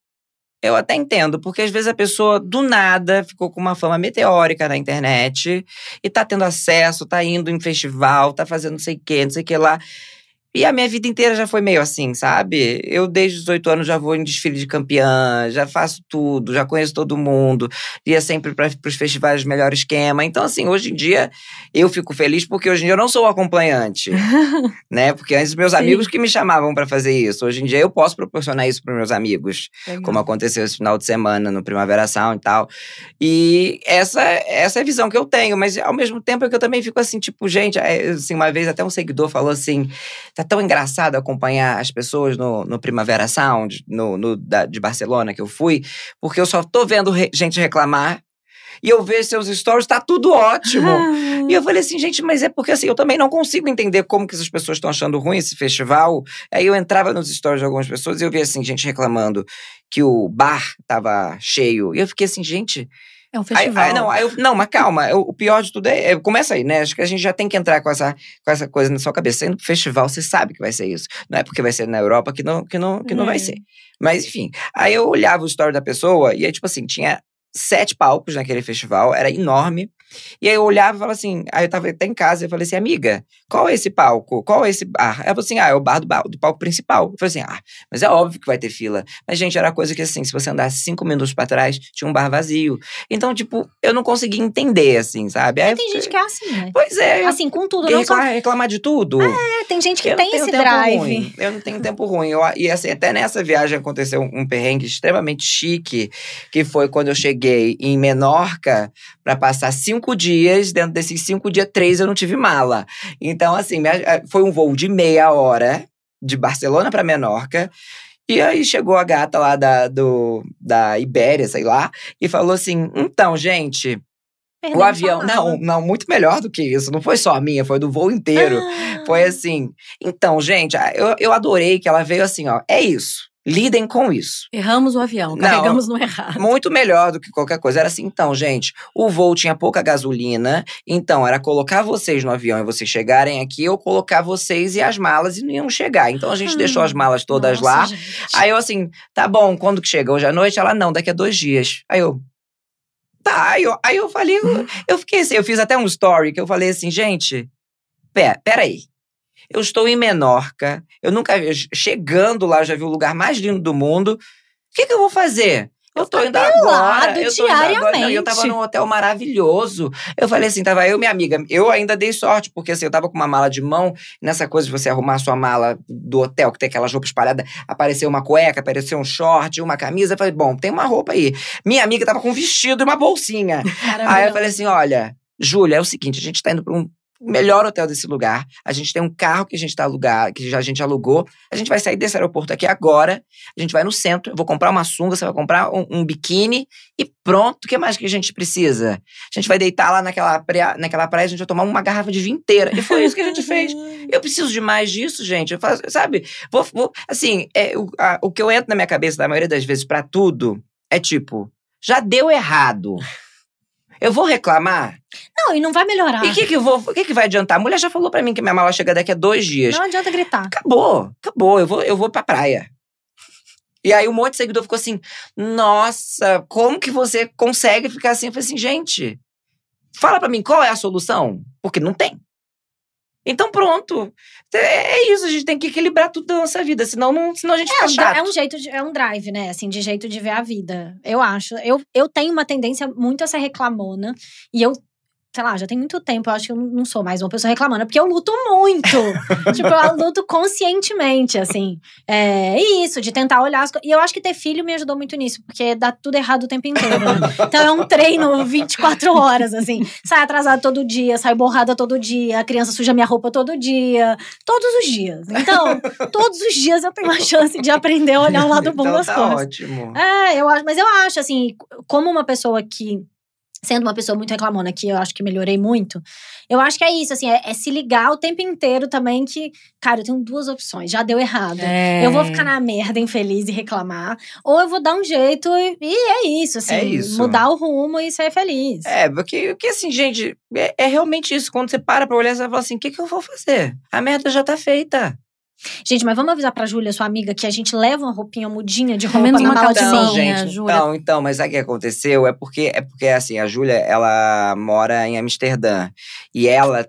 porque às vezes a pessoa, do nada, ficou com uma fama meteórica na internet e tá tendo acesso, tá indo em festival, tá fazendo não sei o que lá. E a minha vida inteira já foi meio assim, sabe? Eu, desde os 18 anos, já vou em desfile de campeã, já faço tudo, já conheço todo mundo, ia sempre pros festivais de melhor esquema. Então, assim, hoje em dia, eu fico feliz porque hoje em dia eu não sou o acompanhante, né? Porque antes meus amigos que me chamavam pra fazer isso. Hoje em dia eu posso proporcionar isso pros meus amigos, como aconteceu esse final de semana no Primavera Sound e tal. E essa é a visão que eu tenho, mas ao mesmo tempo é que eu também fico assim, tipo, gente, assim, uma vez até um seguidor falou assim, tá tão engraçado acompanhar as pessoas no Primavera Sound, de Barcelona que eu fui, porque eu só tô vendo gente reclamar e eu vejo seus stories, tá tudo ótimo. E eu falei assim, gente, mas é porque assim, eu também não consigo entender como que essas pessoas estão achando ruim esse festival. Aí eu entrava nos stories de algumas pessoas e eu via assim, gente reclamando que o bar tava cheio. E eu fiquei assim, gente... É um festival. Não, mas calma. O pior de tudo começa aí, né? Acho que a gente já tem que entrar com essa coisa na sua cabeça. Indo pro festival, você sabe que vai ser isso. Não é porque vai ser na Europa que não vai ser. Mas, enfim. Aí eu olhava o story da pessoa e aí, tipo assim, tinha 7 palcos naquele festival. Era enorme. E aí eu olhava e falava assim... Aí eu tava até em casa e eu falei assim, amiga, qual é esse palco? Qual é esse bar? Ela falou assim, é o bar do palco principal. Eu falei assim, mas é óbvio que vai ter fila. Mas, gente, era coisa que assim, se você andasse 5 minutos pra trás, tinha um bar vazio. Então, tipo, eu não conseguia entender, assim, sabe? Aí tem gente que é assim, né? Pois é. Assim, com tudo. Não reclamar de tudo. Tem gente que tem esse drive. Eu não tenho tempo ruim. E assim, até nessa viagem aconteceu um perrengue extremamente chique, que foi quando eu cheguei em Menorca pra passar 5 dias. Dentro desses 5 dias, 3 eu não tive mala. Então, assim, foi um voo de meia hora, de Barcelona pra Menorca. E aí chegou a gata lá da Ibéria, sei lá, e falou assim, então, gente... O avião, não, muito melhor do que isso. Não foi só a minha, foi do voo inteiro. Foi assim, então, gente, eu adorei que ela veio assim, ó, é isso. Lidem com isso. Erramos o avião, carregamos no errado. Muito melhor do que qualquer coisa. Era assim, então, gente, o voo tinha pouca gasolina, então era colocar vocês no avião e vocês chegarem aqui, ou colocar vocês e as malas e não iam chegar. Então a gente deixou as malas todas lá. Gente. Aí eu assim, tá bom, quando que chega? Hoje à noite? Ela, não, daqui a 2 dias. Aí eu... Tá, aí eu falei, eu fiquei assim, eu fiz até um story que eu falei assim, gente, peraí. Eu estou em Menorca, eu nunca vi, chegando lá, eu já vi o lugar mais lindo do mundo. O que eu vou fazer? Eu tô indo agora. Eu tava num hotel maravilhoso. Eu falei assim, tava eu e minha amiga. Eu ainda dei sorte, porque assim, eu tava com uma mala de mão. Nessa coisa de você arrumar sua mala do hotel, que tem aquelas roupas espalhadas. Apareceu uma cueca, apareceu um short, uma camisa. Eu falei, bom, tem uma roupa aí. Minha amiga tava com um vestido e uma bolsinha. Aí eu falei assim, olha, Júlia, é o seguinte, a gente tá indo pra melhor hotel desse lugar. A gente tem um carro que a gente a gente alugou. A gente vai sair desse aeroporto aqui agora. A gente vai no centro. Eu vou comprar uma sunga, você vai comprar um biquíni e pronto. O que mais que a gente precisa? A gente vai deitar lá naquela praia, a gente vai tomar uma garrafa de vinho inteira. E foi isso que a gente fez. Eu preciso de mais disso, gente. Eu faço, sabe? Assim, o que eu entro na minha cabeça, da maioria das vezes, pra tudo, é tipo, já deu errado. Eu vou reclamar? Não, e não vai melhorar. E o que vai adiantar? A mulher já falou pra mim que minha mala chega daqui a 2 dias. Não adianta gritar. Acabou. Eu vou pra praia. E aí um monte de seguidor ficou assim, nossa, como que você consegue ficar assim? Eu falei assim, gente, fala pra mim qual é a solução? Porque não tem. Então pronto. É isso, a gente tem que equilibrar tudo da nossa vida, senão a gente fica chato. É um drive, né, assim, de jeito de ver a vida, eu acho. Eu tenho uma tendência muito a ser reclamona, e eu, sei lá, já tem muito tempo, eu acho que eu não sou mais uma pessoa reclamona, porque eu luto muito. Tipo, eu luto conscientemente, assim. É isso, de tentar olhar as coisas. E eu acho que ter filho me ajudou muito nisso, porque dá tudo errado o tempo inteiro, né? Então é um treino 24 horas, assim. Sai atrasado todo dia, sai borrada todo dia, a criança suja minha roupa todo dia. Todos os dias. Então, todos os dias eu tenho uma chance de aprender a olhar o lado bom então das tá coisas. Ótimo. Mas eu acho, assim, como uma pessoa que… Sendo uma pessoa muito reclamona, que eu acho que melhorei muito. Eu acho que é isso, assim, é se ligar o tempo inteiro também que… Cara, eu tenho 2 opções, já deu errado. Eu vou ficar na merda, infeliz e reclamar. Ou eu vou dar um jeito e é isso, assim. É isso. Mudar o rumo e ser feliz. Porque assim, gente, é realmente isso. Quando você para pra olhar, você vai falar assim, o que eu vou fazer? A merda já tá feita. Gente, mas vamos avisar pra Júlia, sua amiga, que a gente leva uma roupinha mudinha de roupa menos na uma mala de calcinha, mão. gente. Júlia. Então, mas sabe o que aconteceu? É porque assim, a Júlia, ela mora em Amsterdã. E ela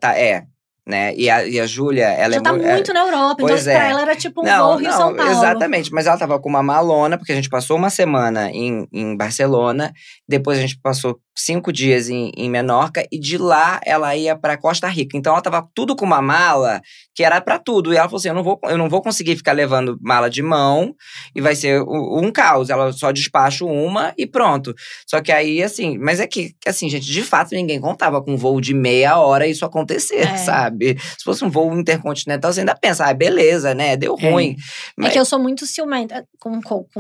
né? E a Júlia, ela já tá muito na Europa, então isso pra ela era tipo um voo Rio-São Paulo. Exatamente, mas ela tava com uma malona, porque a gente passou uma semana em Barcelona, depois a gente passou 5 dias em Menorca, e de lá ela ia pra Costa Rica. Então ela tava tudo com uma mala que era pra tudo. E ela falou assim, eu não vou conseguir ficar levando mala de mão, e vai ser um caos. Ela só despacha uma e pronto. Só que aí, assim, mas é que, assim, gente, de fato ninguém contava com um voo de meia hora isso acontecer, sabe? Se fosse um voo intercontinental, você ainda pensa, beleza, né? Deu ruim. Mas… É que eu sou muito ciumenta com…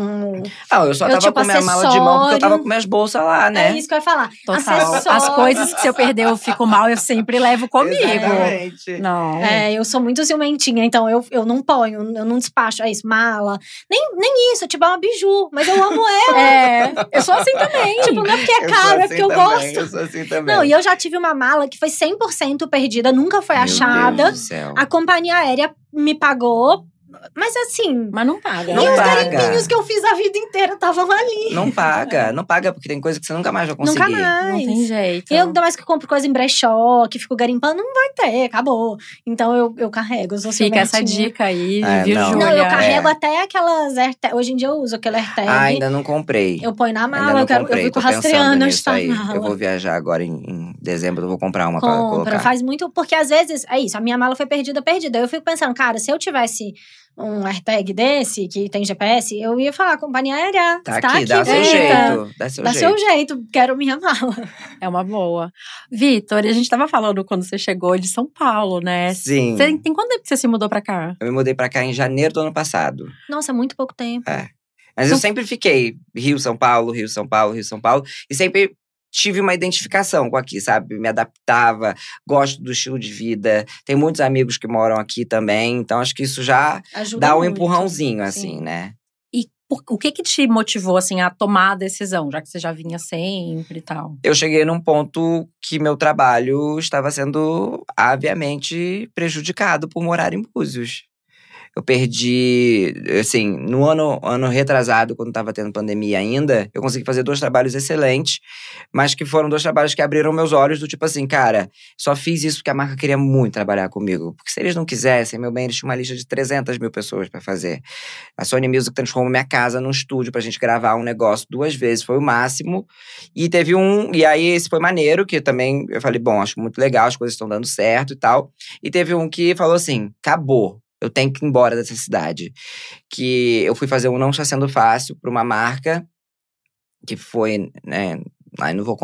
eu só tava com minha mala de mão porque eu tava com minhas bolsas lá, né? É isso que eu ia falar. Total. As coisas que se eu perder eu fico mal, eu sempre levo comigo. Exatamente. Não. Eu sou muito ciumentinha, então eu não ponho, eu não despacho, mala. Nem isso, tipo, é uma biju, mas eu amo ela. Eu sou assim também. Tipo, não é porque é caro, é porque eu gosto. Eu sou assim também. Não, e eu já tive uma mala que foi 100% perdida, nunca foi achada. Meu Deus do céu. A companhia aérea me pagou, mas assim… Mas não paga. Não e os paga. garimpinhos que eu fiz a vida inteira estavam ali. Não paga, porque tem coisa que você nunca mais vai conseguir. Nunca mais. Não tem jeito. Eu, ainda mais que compro coisa em brechó, que fico garimpando, não vai ter, acabou. Então eu carrego. Fica essa dica aí, viu, não. Júlia? Não, eu carrego até aquelas AirTag. Hoje em dia eu uso aquele AirTag. Ainda não comprei. Eu ponho na mala, eu fico tô rastreando onde nisso tá a aí. mala. Eu vou viajar agora em dezembro, eu vou comprar uma pra colocar. Faz muito, porque às vezes, é isso, a minha mala foi perdida. Eu fico pensando, cara, se eu tivesse um AirTag desse, que tem GPS, eu ia falar, companhia aérea, tá aqui, dá seu jeito. Dá seu jeito, quero minha mala. É uma boa. Vitor, a gente tava falando quando você chegou de São Paulo, né? Sim. Tem quanto tempo que você se mudou pra cá? Eu me mudei pra cá em janeiro do ano passado. Nossa, muito pouco tempo. Mas eu sempre fiquei Rio, São Paulo, Rio, São Paulo, Rio, São Paulo. E sempre tive uma identificação com aqui, sabe? Me adaptava, gosto do estilo de vida. Tem muitos amigos que moram aqui também. Então, acho que isso já ajuda dá um muito. empurrãozinho, Sim. assim, né? E o que te motivou, assim, a tomar a decisão? Já que você já vinha sempre e tal. Eu cheguei num ponto que meu trabalho estava sendo aviamente prejudicado por morar em Búzios. Eu perdi, assim, no ano retrasado, quando estava tendo pandemia ainda, eu consegui fazer 2 trabalhos excelentes, mas que foram 2 trabalhos que abriram meus olhos do tipo assim, cara, só fiz isso porque a marca queria muito trabalhar comigo. Porque se eles não quisessem, meu bem, eles tinham uma lista de 300 mil pessoas para fazer. A Sony Music transformou minha casa num estúdio pra gente gravar um negócio 2 vezes, foi o máximo. E teve e aí esse foi maneiro, que também eu falei, bom, acho muito legal, as coisas estão dando certo e tal. E teve um que falou assim, acabou. Eu tenho que ir embora dessa cidade. Que eu fui fazer um Não Está Sendo Fácil para uma marca que foi, né? Aí não vou contar.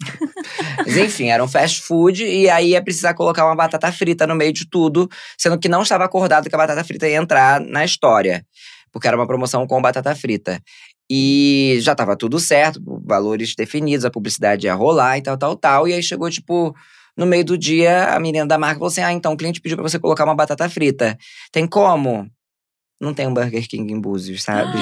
Mas enfim, era um fast food e aí ia precisar colocar uma batata frita no meio de tudo, sendo que não estava acordado que a batata frita ia entrar na história, porque era uma promoção com batata frita. E já tava tudo certo, valores definidos, a publicidade ia rolar e tal. E aí chegou, tipo, no meio do dia, a menina da marca falou assim: então o cliente pediu pra você colocar uma batata frita. Tem como? Não tem um Burger King em Búzios, sabe?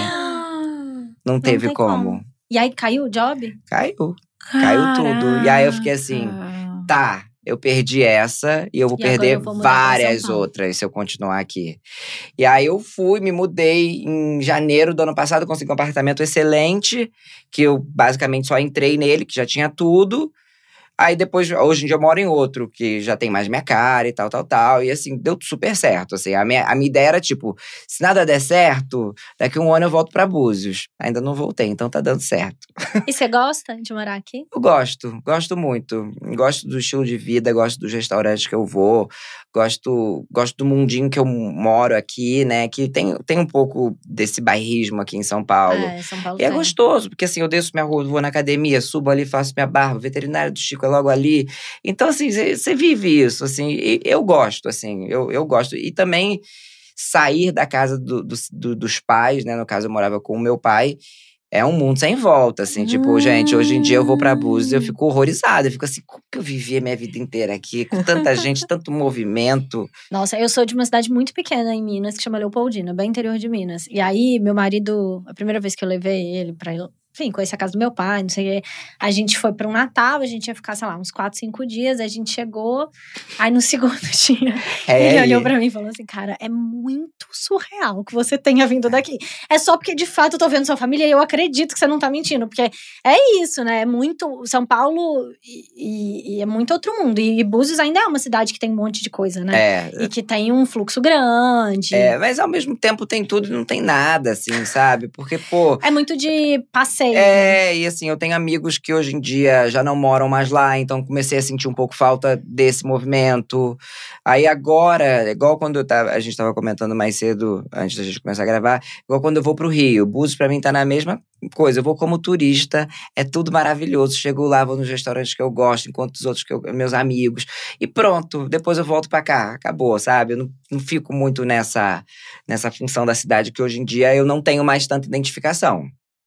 Não teve como. E aí caiu o job? Caiu tudo. E aí eu fiquei assim, tá, eu perdi essa e eu vou perder várias outras se eu continuar aqui. E aí eu me mudei em janeiro do ano passado, consegui um apartamento excelente, que eu basicamente só entrei nele, que já tinha tudo. Aí depois, hoje em dia eu moro em outro, que já tem mais minha cara e tal. E assim, deu super certo, assim. A minha ideia era, tipo, se nada der certo, daqui a um ano eu volto pra Búzios. Ainda não voltei, então tá dando certo. E você gosta de morar aqui? Eu gosto muito. Gosto do estilo de vida, gosto dos restaurantes que eu vou. Gosto do mundinho que eu moro aqui, né? Que tem um pouco desse bairrismo aqui em São Paulo. São Paulo e é gostoso, porque assim, eu desço minha rua, vou na academia, subo ali, faço minha barba, veterinário do Chico é logo ali. Então, assim, você vive isso, assim. E eu gosto, assim, eu gosto. E também sair da casa dos pais, né? No caso, eu morava com o meu pai. É um mundo sem volta, assim. Tipo, gente, hoje em dia eu vou pra Búzios e eu fico horrorizada. Eu fico assim, como que eu vivi a minha vida inteira aqui? Com tanta gente, tanto movimento. Nossa, eu sou de uma cidade muito pequena em Minas, que chama Leopoldina, bem interior de Minas. E aí, meu marido, a primeira vez que eu levei ele pra enfim, conhecer a casa do meu pai, não sei o quê. A gente foi para um Natal, a gente ia ficar, sei lá, uns 4, 5 dias. A gente chegou, aí no segundo dia, ele olhou pra mim e falou assim: cara, é muito surreal que você tenha vindo daqui. É só porque, de fato, eu tô vendo sua família e eu acredito que você não tá mentindo. Porque é isso, né? É muito… São Paulo e é muito outro mundo. E Búzios ainda é uma cidade que tem um monte de coisa, né? E que tem um fluxo grande. Mas ao mesmo tempo tem tudo e não tem nada, assim, sabe? Porque, pô… É muito de passeio. E assim, eu tenho amigos que hoje em dia já não moram mais lá, então comecei a sentir um pouco falta desse movimento. Aí agora, igual quando a gente tava comentando mais cedo, antes da gente começar a gravar, igual quando eu vou pro Rio, Búzios pra mim tá na mesma coisa. Eu vou como turista, é tudo maravilhoso. Chego lá, vou nos restaurantes que eu gosto, encontro os outros meus amigos. E pronto, depois eu volto pra cá. Acabou, sabe? Eu não fico muito nessa função da cidade, que hoje em dia eu não tenho mais tanta identificação.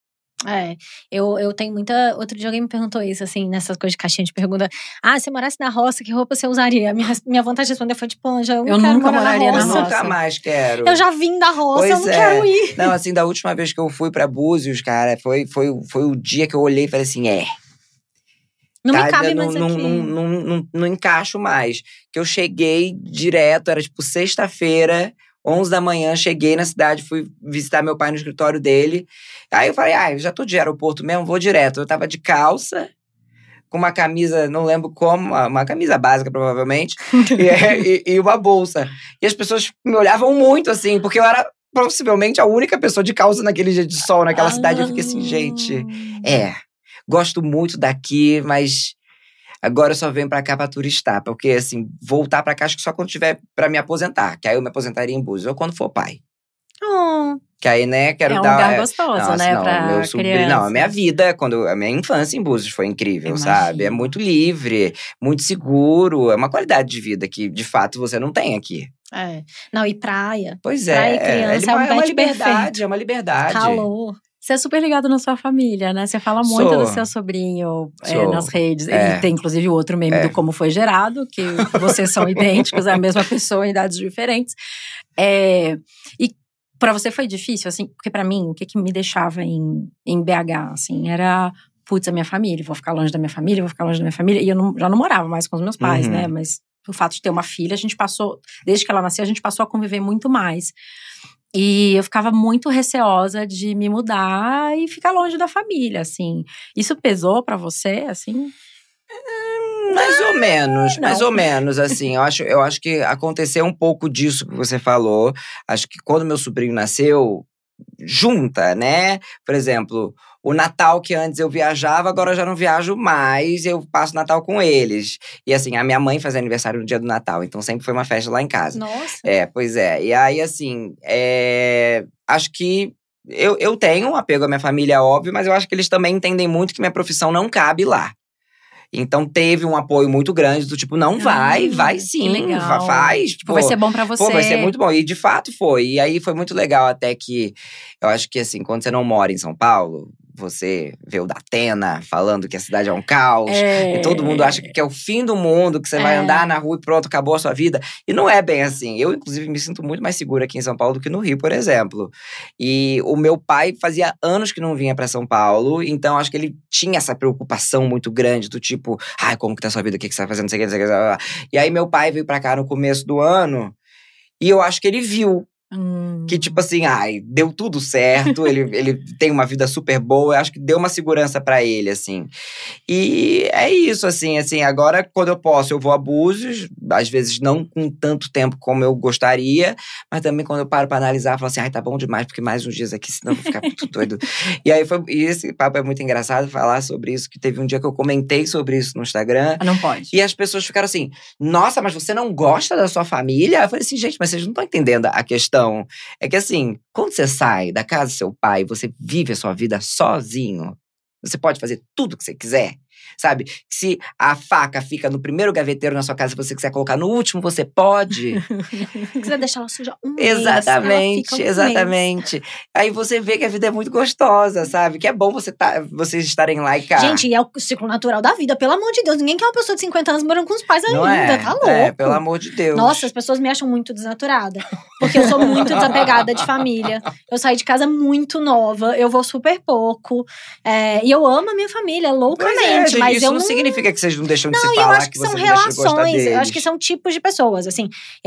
Eu tenho muita… Outro dia alguém me perguntou isso, assim, nessas coisas de caixinha de pergunta. Se você morasse na roça, que roupa você usaria? Minha vontade de responder foi tipo, eu nunca moraria na roça. Eu nunca mais quero. Eu já vim da roça, eu não quero ir. Não, assim, da última vez que eu fui pra Búzios, cara, foi o dia que eu olhei e falei assim, não me cabe mais aqui. Não encaixo mais. Que eu cheguei direto, era tipo sexta-feira, 11 da manhã, cheguei na cidade, fui visitar meu pai no escritório dele. Aí eu falei, eu já tô de aeroporto mesmo, vou direto. Eu tava de calça, com uma camisa, não lembro como, uma camisa básica, provavelmente, e uma bolsa. E as pessoas me olhavam muito, assim, porque eu era possivelmente a única pessoa de calça naquele dia de sol, naquela cidade. Eu fiquei assim, gente, gosto muito daqui, mas… Agora eu só venho pra cá pra turistar. Porque, assim, voltar pra cá acho que só quando tiver pra me aposentar. Que aí eu me aposentaria em Búzios. Ou quando for pai. Que aí, né, quero dar… É um lugar gostoso, né, pra meu sobrinho, criança. Não, a minha vida, a minha infância em Búzios foi incrível, sabe? É muito livre, muito seguro. É uma qualidade de vida que, de fato, você não tem aqui. Não, e praia. Pois praia e criança é uma liberdade. Perfeito. É uma liberdade. Calor. Você é super ligado na sua família, né? Você fala muito do seu sobrinho nas redes. E tem, inclusive, o outro meme do Como Foi Gerado, que vocês são idênticos, é a mesma pessoa em idades diferentes. E pra você foi difícil, assim? Porque pra mim, o que me deixava em BH, assim, era… Putz, a minha família, vou ficar longe da minha família. E eu já não morava mais com os meus pais, né? Mas o fato de ter uma filha, a gente passou… Desde que ela nasceu, a gente passou a conviver muito mais. E eu ficava muito receosa de me mudar e ficar longe da família, assim. Isso pesou pra você, assim? Mais ou menos, assim. Eu acho que aconteceu um pouco disso que você falou. Acho que quando meu sobrinho nasceu, junta, né? Por exemplo, o Natal que antes eu viajava, agora eu já não viajo mais, eu passo Natal com eles. E assim, a minha mãe faz aniversário no dia do Natal, então sempre foi uma festa lá em casa. Nossa! Pois é. E aí, assim, acho que eu tenho um apego à minha família, óbvio, mas eu acho que eles também entendem muito que minha profissão não cabe lá. Então teve um apoio muito grande do tipo, não vai sim, faz. Tipo, vai ser bom pra você. Pô, vai ser muito bom. E de fato foi. E aí foi muito legal até que… Eu acho que assim, quando você não mora em São Paulo… Você vê o Datena falando que a cidade é um caos. E todo mundo acha que é o fim do mundo, que você vai andar na rua e pronto, acabou a sua vida. E não é bem assim. Eu, inclusive, me sinto muito mais segura aqui em São Paulo do que no Rio, por exemplo. E o meu pai fazia anos que não vinha pra São Paulo. Então, acho que ele tinha essa preocupação muito grande. Do tipo, ai, como que tá a sua vida? O que você tá fazendo? Não sei o que, não sei o que. E aí, meu pai veio pra cá no começo do ano. E eu acho que ele viu. Que tipo assim, deu tudo certo, ele tem uma vida super boa, eu acho que deu uma segurança pra ele, assim. E é isso, assim, agora quando eu posso, eu vou a Búzios, às vezes não com tanto tempo como eu gostaria, mas também quando eu paro pra analisar, eu falo assim, tá bom demais, porque mais uns dias aqui, senão eu vou ficar muito doido. E esse papo é muito engraçado, falar sobre isso, que teve um dia que eu comentei sobre isso no Instagram. Não pode. E as pessoas ficaram assim, nossa, mas você não gosta da sua família? Eu falei assim, gente, mas vocês não estão entendendo a questão. É que assim, quando você sai da casa do seu pai, você vive a sua vida sozinho. Você pode fazer tudo o que você quiser, sabe? Se a faca fica no primeiro gaveteiro na sua casa e você quiser colocar no último, você pode. Se quiser deixar ela suja Exatamente. Aí você vê que a vida é muito gostosa, sabe? Que é bom vocês estarem lá e cá. Gente, e é o ciclo natural da vida, pelo amor de Deus. Ninguém quer uma pessoa de 50 anos morando com os pais não ainda, tá louco. Pelo amor de Deus. Nossa, as pessoas me acham muito desnaturada. Porque eu sou muito desapegada de família. Eu saí de casa muito nova, eu vou super pouco. E eu amo a minha família, loucamente. Mas isso eu não significa que vocês não deixam de se eu falar, acho que você são não deixa de gostar relações. deles. Eu acho que são tipos de pessoas, assim.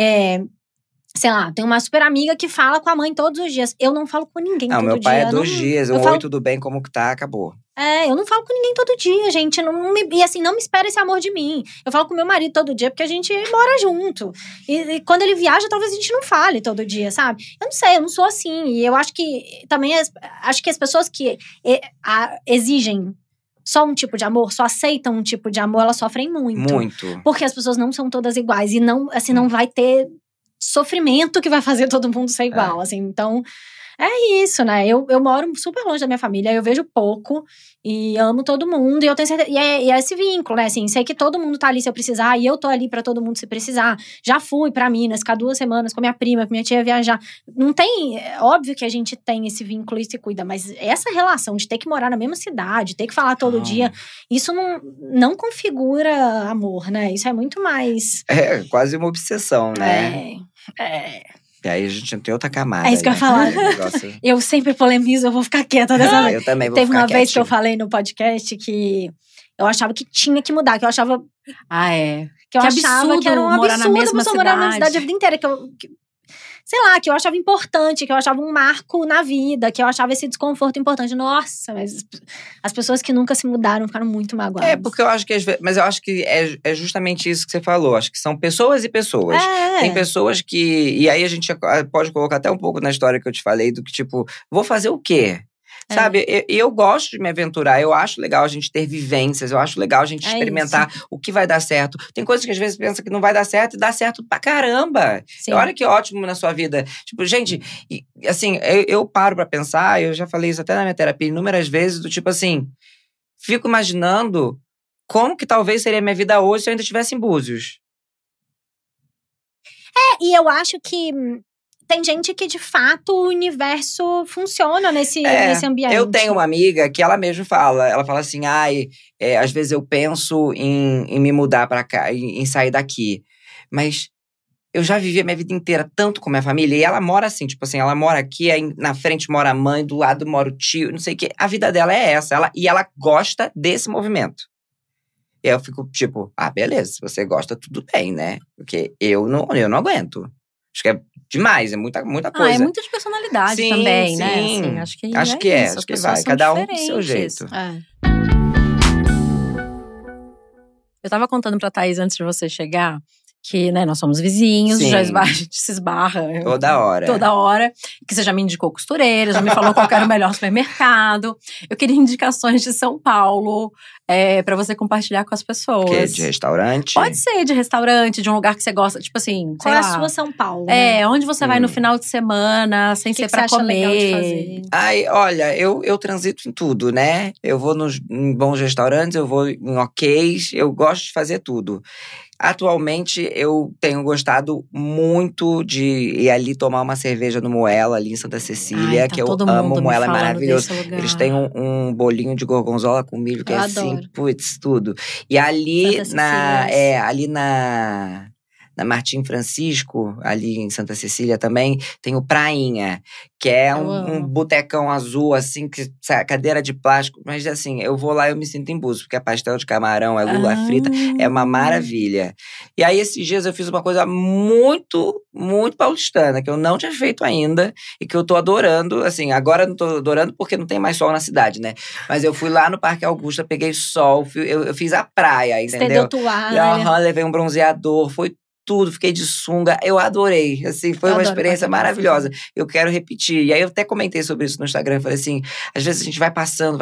Sei lá, tem uma super amiga que fala com a mãe todos os dias. Eu não falo com ninguém todo dia. Não, meu pai é 2 dias. Oi, tudo bem, como que tá? Acabou. Eu não falo com ninguém todo dia, gente. E assim, não me espera esse amor de mim. Eu falo com meu marido todo dia, porque a gente mora junto. E quando ele viaja, talvez a gente não fale todo dia, sabe? Eu não sei, eu não sou assim. E eu acho que também… Acho que as pessoas que exigem só um tipo de amor, só aceitam um tipo de amor, elas sofrem muito. Muito. Porque as pessoas não são todas iguais. E não, assim, não vai ter sofrimento que vai fazer todo mundo ser igual, assim. Então, é isso, né? Eu moro super longe da minha família, eu vejo pouco e amo todo mundo. E eu tenho certeza… E é esse vínculo, né? Assim, sei que todo mundo tá ali se eu precisar e eu tô ali pra todo mundo se precisar. Já fui pra Minas, ficar 2 semanas com a minha prima, com minha tia viajar. Não tem… Óbvio que a gente tem esse vínculo e se cuida, mas essa relação de ter que morar na mesma cidade, ter que falar todo dia, isso não configura amor, né? Isso é muito mais… É quase uma obsessão, né? E aí a gente tem outra camada. É isso que eu ia falar. Eu sempre polemizo, eu vou ficar quieta dessa vez. Eu também vou Teve ficar uma vez quietinho. que eu falei no podcast que eu achava que tinha que mudar, que eu achava… Que eu achava que era um morar na absurdo mesma a pessoa morar na mesma cidade a vida inteira. Sei lá, que eu achava importante, que eu achava um marco na vida, que eu achava esse desconforto importante. Nossa, mas as pessoas que nunca se mudaram ficaram muito magoadas. Porque eu acho que… Mas eu acho que é justamente isso que você falou. Acho que são pessoas e pessoas. Tem pessoas que… E aí a gente pode colocar até um pouco na história que eu te falei, do que tipo, vou fazer o quê? Sabe, eu gosto de me aventurar, eu acho legal a gente ter vivências, eu acho legal a gente experimentar o que vai dar certo. Tem coisas que às vezes pensa que não vai dar certo e dá certo pra caramba. Olha que ótimo na sua vida. Tipo, gente, assim, eu paro pra pensar, eu já falei isso até na minha terapia inúmeras vezes, do tipo assim, fico imaginando como que talvez seria a minha vida hoje se eu ainda estivesse em Búzios. E eu acho que… Tem gente que, de fato, o universo funciona nesse ambiente. Eu tenho uma amiga que ela mesma fala. Ela fala assim, às vezes eu penso em me mudar pra cá, em sair daqui. Mas eu já vivi a minha vida inteira tanto com a minha família. E ela mora assim, tipo assim, ela mora aqui, aí na frente mora a mãe, do lado mora o tio, não sei o quê. A vida dela é essa. E ela gosta desse movimento. E aí eu fico tipo, beleza, se você gosta, tudo bem, né? Porque eu não aguento. Acho que é demais, é muita coisa. É muito de personalidade também, né? Assim, acho que isso. Acho que vai. Cada um do seu jeito. Eu tava contando pra Thaís antes de você chegar que, né, nós somos vizinhos, Sim. a gente se esbarra. Toda hora. Toda hora. Que você já me indicou costureira, já me falou qual era o melhor supermercado. Eu queria indicações de São Paulo, pra você compartilhar com as pessoas. Que de restaurante? Pode ser de restaurante, de um lugar que você gosta, tipo assim, Qual sei é a lá. sua São Paulo? Né? Onde você vai no final de semana, sem O que ser que você pra acha legal de comer. fazer? Ai, olha, eu transito em tudo, né? Eu vou em bons restaurantes, eu vou em ok's, eu gosto de fazer tudo. Atualmente, eu tenho gostado muito de ir ali tomar uma cerveja no Moela, ali em Santa Cecília, Ai, tá que eu todo amo. mundo O me Moela é falando maravilhoso. desse lugar. Eles têm um bolinho de gorgonzola com milho, que Eu é assim, adoro. putz, tudo. E ali Santa Cecília. na Martim Francisco, ali em Santa Cecília também, tem o Prainha, que é Eu um amo. botecão azul, assim, que cadeira de plástico. Mas assim, eu vou lá e eu me sinto em Búzios, porque é pastel de camarão, é lula frita, é uma maravilha. E aí, esses dias eu fiz uma coisa muito, muito paulistana, que eu não tinha feito ainda e que eu tô adorando. Assim, agora eu não tô adorando porque não tem mais sol na cidade, né? Mas eu fui lá no Parque Augusta, peguei sol, eu fiz a praia, entendeu? Estendeu toalha. Levei um bronzeador, foi tudo, fiquei de sunga, eu adorei, assim, foi Eu uma adoro experiência Parque Augusta maravilhosa. Eu quero repetir. E aí eu até comentei sobre isso no Instagram, falei assim, às vezes a gente vai passando,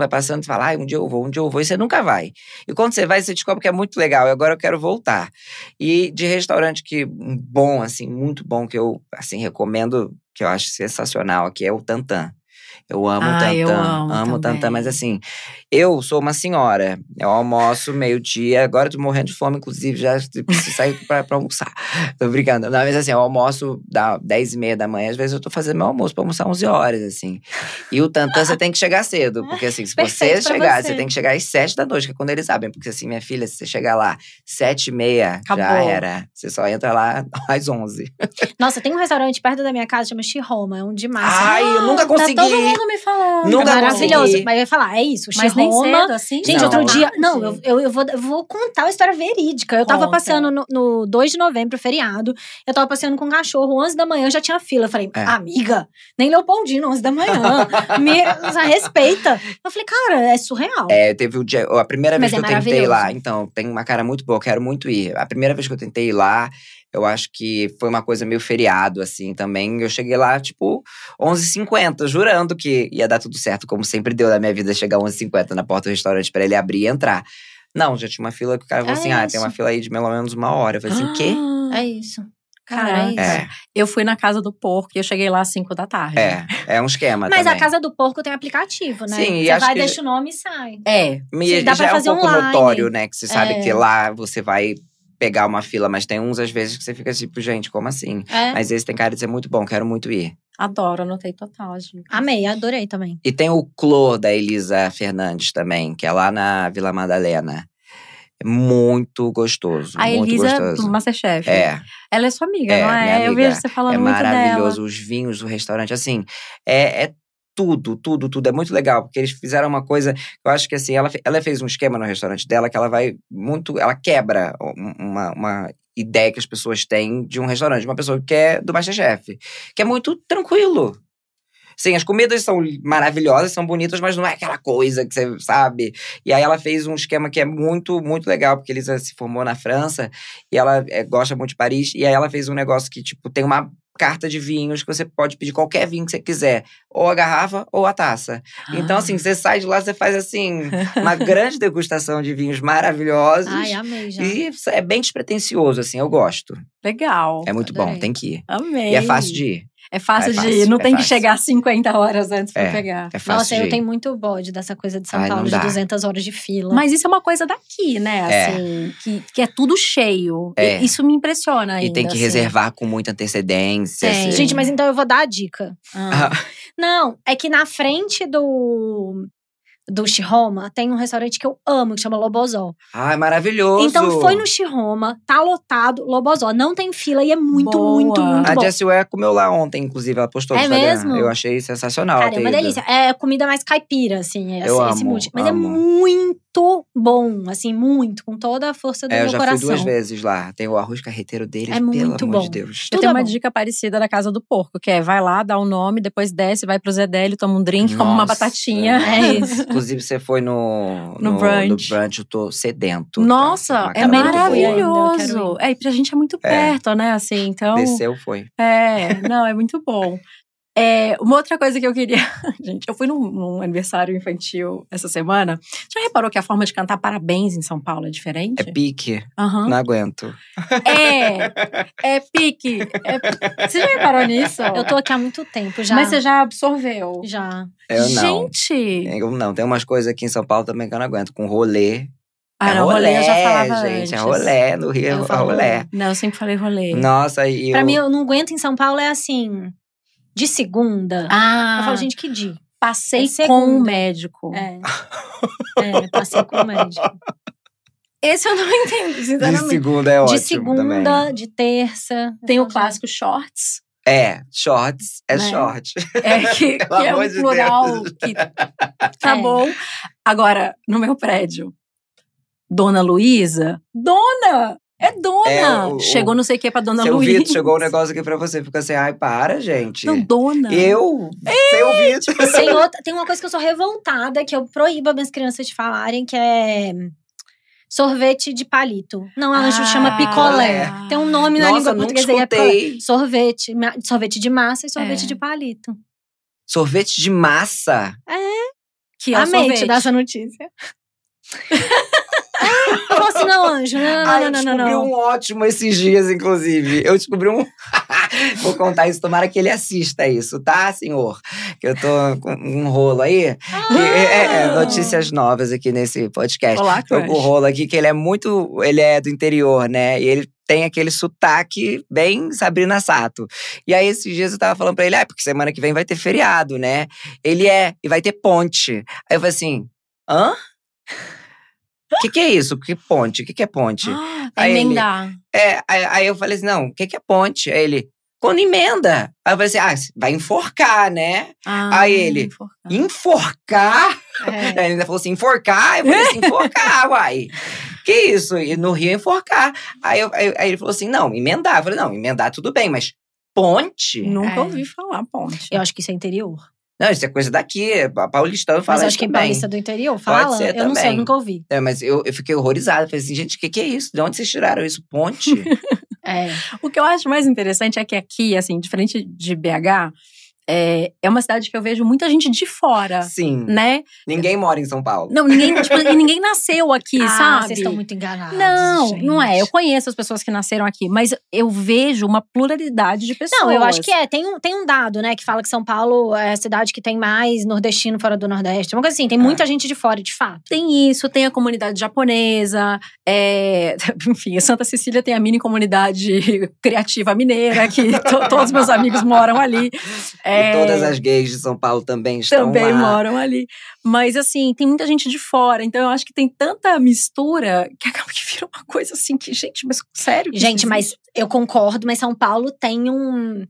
e fala, ai, um dia eu vou, e você nunca vai. E quando você vai, você descobre que é muito legal, e agora eu quero voltar. E de restaurante bom, assim, muito bom, que eu, assim, recomendo, que eu acho sensacional aqui, é o Tantan. Eu amo o Tantan, eu amo o Tantan, também. mas assim, eu sou uma senhora, eu almoço meio-dia, agora eu tô morrendo de fome, inclusive, já preciso sair pra almoçar. Tô brincando. Não, mas assim, eu almoço dá 10h30 da manhã, às vezes eu tô fazendo meu almoço pra almoçar 11 horas, assim. E o Tantan, você tem que chegar cedo, porque assim, se você Perfeito pra chegar, você. você tem que chegar às 7 da noite, que é quando eles abrem, porque assim, minha filha, se você chegar lá 7h30, Acabou. já era. Você só entra lá às 11. Nossa, tem um restaurante perto da minha casa, chama Chiroma, é um demais. Ai, eu nunca consegui. Tá todo mundo me falando. Nunca É maravilhoso. consegui. Mas eu ia falar, é isso, o Mas nem Chiroma. cedo, assim? Gente, Não. outro dia. Tarde. Não, eu vou contar uma história verídica. Eu tava Conta. passeando no 2 de novembro, feriado. Eu tava passeando com um cachorro, 11 da manhã, já tinha fila. Eu falei, amiga, nem Leopoldino, 11 da manhã. Me respeita. Eu falei, cara, é surreal. Teve o dia, a primeira vez Mas que é eu tentei maravilhoso. lá, então, tem uma cara muito boa, quero muito ir. A primeira vez que eu tentei ir lá, eu acho que foi uma coisa meio feriado, assim, também. Eu cheguei lá, tipo, 11h50, jurando que ia dar tudo certo, como sempre deu na minha vida, chegar 11h50 na porta do restaurante pra ele abrir e entrar. Não, já tinha uma fila que o cara falou assim, tem uma fila aí de pelo menos 1 hora. Eu falei assim, quê? É isso. Caraca. Cara, é isso. Eu fui na Casa do Porco e eu cheguei lá às 5 da tarde. É um esquema Mas também. a Casa do Porco tem aplicativo, né? Sim, e você acho vai, que deixa o nome e sai. E dá já pra é um fazer pouco online. notório, né? Que você sabe É. que lá você vai pegar uma fila, mas tem uns, às vezes, que você fica tipo, gente, como assim? É. Mas esse tem cara de ser muito bom, quero muito ir. Adoro, anotei total, gente. Amei, adorei também. E tem o Clô da Elisa Fernandes também, que é lá na Vila Madalena. É muito gostoso, A muito Elisa gostoso. do Masterchef. É, Ela é sua amiga, não minha é? amiga. Eu vejo você falando é muito maravilhoso. dela. Os vinhos do restaurante, assim, é tudo. É muito legal, porque eles fizeram uma coisa… Eu acho que assim, ela fez um esquema no restaurante dela que ela vai muito… Ela quebra uma ideia que as pessoas têm de um restaurante. Uma pessoa que é do Masterchef. Que é muito tranquilo. Sim, as comidas são maravilhosas, são bonitas, mas não é aquela coisa que você sabe. E aí ela fez um esquema que é muito, muito legal, porque Elisa se formou na França e ela gosta muito de Paris. E aí ela fez um negócio que, tipo, tem uma carta de vinhos que você pode pedir qualquer vinho que você quiser. Ou a garrafa ou a taça. Então, assim, você sai de lá, você faz, assim, uma grande degustação de vinhos maravilhosos. Ai, amei já. E é bem despretensioso, assim, eu gosto. Legal. É muito Adorei. bom, tem que ir. Amei. E é fácil de ir. É fácil É de fácil, ir, não é tem que fácil. chegar 50 horas antes pra pegar. É fácil Nossa, de eu ir. tenho muito bode dessa coisa de São Ai, Paulo, não de dá. 200 horas de fila. Mas isso é uma coisa daqui, né? Assim, que é tudo cheio. É. Isso me impressiona ainda. E tem que assim. reservar com muita antecedência. Tem. assim. Gente, mas então eu vou dar a dica. Ah. Não, é que na frente do Chiroma tem um restaurante que eu amo, que chama Lobozó. Ai, maravilhoso. Então foi no Chiroma, tá lotado, Lobozó. Não tem fila e é muito, Boa. muito, muito A bom. Jessie Ware comeu lá ontem, inclusive. Ela postou no É Instagram. mesmo? Eu achei sensacional. Cara, é uma ter ido. delícia. É comida mais caipira, assim. Eu esse amo, multi. Mas é amo. muito bom, assim, muito, com toda a força do meu eu já coração. fui 2 vezes lá. Tem o arroz carreteiro deles, É pelo muito amor bom. de Deus. Eu Tudo tenho é uma bom. dica parecida da Casa do Porco, que é vai lá, dá o nome, depois desce, vai pro Zedélio, toma um drink, come uma Nossa. batatinha. É isso. Inclusive, você foi no brunch. eu tô sedento. Nossa, Uma é cara muito boa. maravilhoso. E pra gente é muito perto, né? Assim, então. Desceu, foi. Não, é muito bom. Uma outra coisa que eu queria… Gente, eu fui num aniversário infantil essa semana. Já reparou que a forma de cantar parabéns em São Paulo é diferente? É pique. Aham. Não aguento. É pique. Você já reparou nisso? Eu tô aqui há muito tempo já. Mas você já absorveu? Já. Eu não. Gente! Eu não. Tem umas coisas aqui em São Paulo também que eu não aguento. Com rolê. Não, rolê eu já falava gente. antes. É rolê. No Rio Eu é falo rolê. Não, eu sempre falei rolê. Nossa, e Pra mim, eu não aguento em São Paulo, é assim… De segunda. Eu falo, gente, que dia? Passei É com um segunda. médico. Passei com o médico. Esse eu não entendo, De sinceramente. segunda é ótimo De segunda, também. de terça. Tem o clássico shorts. Shorts. É Né? short. Que Pelo é amor um de plural Deus. que tá bom. Agora, no meu prédio, Dona Luísa, Dona! É Dona! Chegou não sei o que pra Dona Seu Luísa. Vitor, chegou um negócio aqui pra você. Fica assim, ai, para, gente. Não, Dona. Seu Vitor. Tem uma coisa que eu sou revoltada, que eu proíbo as minhas crianças de falarem, que é… Sorvete de palito. Não, ela chama picolé. Tem um nome na língua portuguesa aí, é picolé. Sorvete de massa e sorvete de palito. Sorvete de massa? Que é o Amei sorvete. te dar essa notícia. Eu falo assim, não, Anjo, Eu descobri um ótimo esses dias, inclusive. Eu descobri um… Vou contar isso, tomara que ele assista isso, tá, senhor? Que eu tô com um rolo aí. Notícias novas aqui nesse podcast. Olá, tô com um rolo aqui que ele é do interior, né? E ele tem aquele sotaque bem Sabrina Sato. E aí, esses dias eu tava falando pra ele, porque semana que vem vai ter feriado, né? Ele e vai ter ponte. Aí eu falei assim, hã? O que é isso? Que ponte? O que é ponte? Aí emendar. Aí eu falei assim, não, o que é ponte? Aí ele, quando emenda. Aí eu falei assim, vai enforcar, né? Aí ele, enforcar? Aí ele ainda falou assim, enforcar? Eu falei assim, enforcar, uai. Que isso? E no Rio, enforcar. Aí ele falou assim, não, emendar. Eu falei, não, emendar tudo bem, mas ponte? Nunca ouvi falar ponte. Eu acho que isso é interior. Não, isso é coisa daqui, paulistano fala Mas isso acho que também. paulista do interior fala. Pode ser eu não sei, também. eu nunca ouvi. Mas eu fiquei horrorizada. Falei assim, gente, o que é isso? De onde vocês tiraram isso? Ponte? O que eu acho mais interessante é que aqui, assim, diferente de BH, é uma cidade que eu vejo muita gente de fora. Sim. Né? Ninguém mora em São Paulo. Não, ninguém nasceu aqui, sabe? Vocês estão muito enganados. Não é. Eu conheço as pessoas que nasceram aqui, mas eu vejo uma pluralidade de pessoas. Não, eu acho que tem um dado, né, que fala que São Paulo é a cidade que tem mais nordestino fora do Nordeste. Uma coisa assim, tem muita gente de fora, de fato. Tem isso, tem a comunidade japonesa, enfim, Santa Cecília tem a mini comunidade criativa mineira, que todos meus amigos moram ali. E todas as gays de São Paulo também estão lá. Também moram ali. Mas, assim, tem muita gente de fora. Então, eu acho que tem tanta mistura que acaba que vira uma coisa assim que… Gente, mas sério? Gente, mas eu concordo, mas São Paulo tem um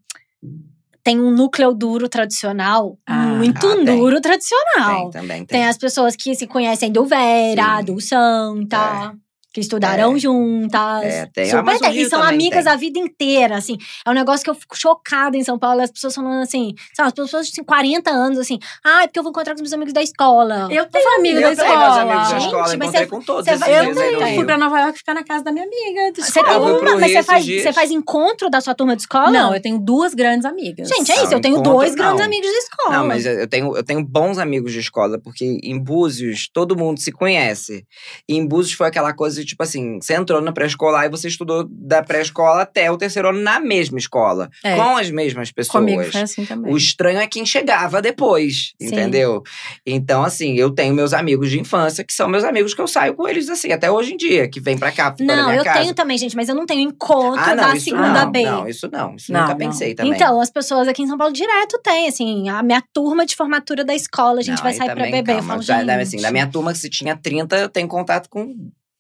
núcleo duro tradicional, muito duro tradicional. Tem. Tem as pessoas que se conhecem do Vera, do Santa… Que estudaram juntas. Tem. Super tem. E são amigas tem. a vida inteira, assim. É um negócio que eu fico chocada em São Paulo. As pessoas falando assim… Sabe, as pessoas de 40 anos, assim… porque eu vou encontrar com os meus amigos da escola. Eu tenho amigos da escola. Meus amigos da escola, Gente, mas encontrei com todos esses eu dias aí no Eu Rio. fui pra Nova York ficar na casa da minha amiga. Você faz encontro da sua turma de escola? Não, eu tenho 2 grandes amigas. Gente, é isso. Eu tenho 2 grandes amigos de escola. Não, mas eu tenho bons amigos de escola, porque em Búzios todo mundo se conhece. E em Búzios foi aquela coisa de, tipo assim, você entrou na pré-escolar e você estudou da pré-escola até o terceiro ano na mesma escola. Com as mesmas pessoas. Comigo foi assim também. O estranho é quem chegava depois, entendeu? Então, assim, eu tenho meus amigos de infância, que são meus amigos que eu saio com eles, assim, até hoje em dia, que vem pra cá, Não, minha eu casa. tenho também, gente, mas eu não tenho encontro da isso segunda não, B. Não, isso nunca pensei também. Então, as pessoas aqui em São Paulo direto têm, assim, a minha turma de formatura da escola, a gente vai sair pra beber. Eu falo, assim, da minha turma, que se tinha 30, eu tenho contato com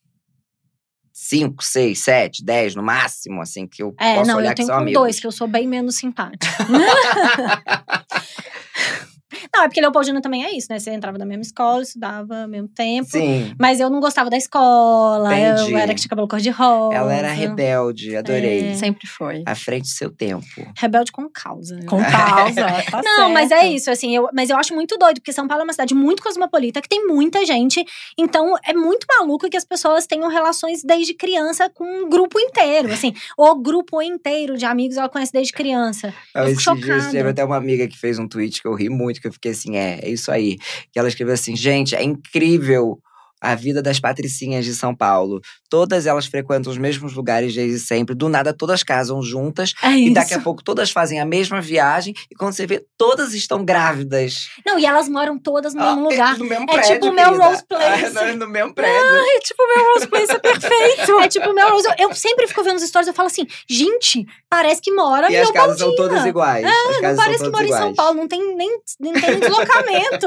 5, 6, 7, 10 no máximo, assim, que eu posso olhar que são amigos. Eu tenho com 2, que eu sou bem menos simpática. Não, é porque Leopoldina também é isso, né? Você entrava na mesma escola, estudava ao mesmo tempo. Sim. Mas eu não gostava da escola. Entendi. Eu era que tinha cabelo cor-de-rosa. Ela era rebelde, adorei. Sempre foi. À frente do seu tempo. Rebelde com causa. Com causa, tá Não, certo. mas é isso, assim. Mas eu acho muito doido, porque São Paulo é uma cidade muito cosmopolita, que tem muita gente. Então, é muito maluco que as pessoas tenham relações desde criança com um grupo inteiro, assim. O grupo inteiro de amigos ela conhece desde criança. Eu fico Esses dias chocada. teve até uma amiga que fez um tweet que eu ri muito, que eu fiquei assim, é isso aí. Que ela escreveu assim, gente, é incrível a vida das patricinhas de São Paulo. Todas elas frequentam os mesmos lugares desde sempre. Do nada, todas casam juntas. É E isso. daqui a pouco, todas fazem a mesma viagem. E quando você vê, todas estão grávidas. Não, e elas moram todas no mesmo lugar. No mesmo É prédio, tipo o meu querida. Rose Place. No mesmo prédio. É tipo o meu Rose Place, é perfeito. É tipo o meu Rose. Eu sempre fico vendo os stories, eu falo assim, gente, parece que mora E em as casas são Leopoldina. todas iguais. As Não casas parece são que todas mora em São iguais. Paulo, não tem nem deslocamento.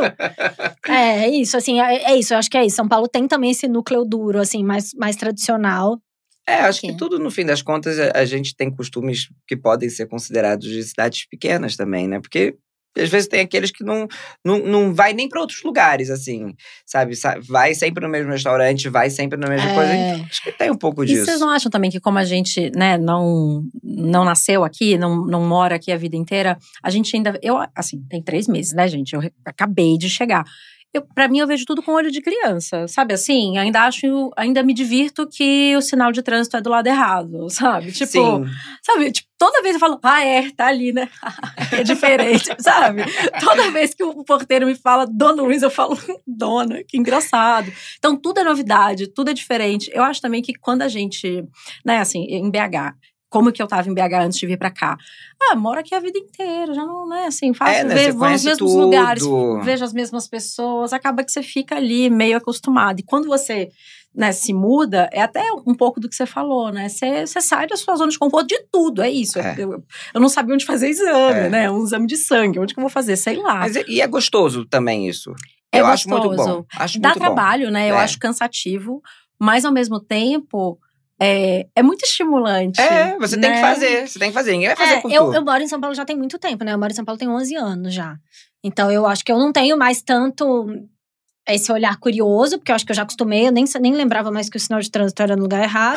É isso, assim, é isso, eu acho que é isso. São Paulo tem também esse núcleo duro, assim, mais tradicional. Acho Sim. que tudo, no fim das contas, a gente tem costumes que podem ser considerados de cidades pequenas também, né? Porque às vezes tem aqueles que não vai nem para outros lugares, assim, sabe? Vai sempre no mesmo restaurante, vai sempre na mesma coisa. Então, acho que tem um pouco E disso. vocês não acham também que como a gente, né, não nasceu aqui, não mora aqui a vida inteira, a gente ainda… assim, tem 3 meses, né, gente? Eu acabei de chegar. Pra mim, eu vejo tudo com olho de criança, sabe? Assim, ainda me divirto que o sinal de trânsito é do lado errado, sabe? Tipo, Sim. sabe? Tipo, toda vez eu falo, tá ali, né? É diferente, sabe? Toda vez que o porteiro me fala Dona Luiz, eu falo, dona, que engraçado. Então, tudo é novidade, tudo é diferente. Eu acho também que quando a gente, né, assim, em BH… Como que eu tava em BH antes de vir pra cá? Moro aqui a vida inteira, já não é assim, fácil né, ver, você vou nos conhece mesmos tudo. lugares, vejo as mesmas pessoas, acaba que você fica ali meio acostumado. E quando você, né, se muda, é até um pouco do que você falou, né? Você sai da sua zona de conforto de tudo, é isso. Eu não sabia onde fazer exame, né? Um exame de sangue, onde que eu vou fazer? Sei lá. Mas e é gostoso também isso. Eu acho muito bom. Dá trabalho, né? Eu acho cansativo, mas ao mesmo tempo… É muito estimulante. Você né? tem que fazer. Você tem que fazer. Ninguém vai fazer por tu. Eu moro em São Paulo já tem muito tempo, né? Eu moro em São Paulo tem 11 anos já. Então, eu acho que eu não tenho mais tanto esse olhar curioso, porque eu acho que eu já acostumei. Eu nem lembrava mais que o sinal de trânsito era no lugar errado.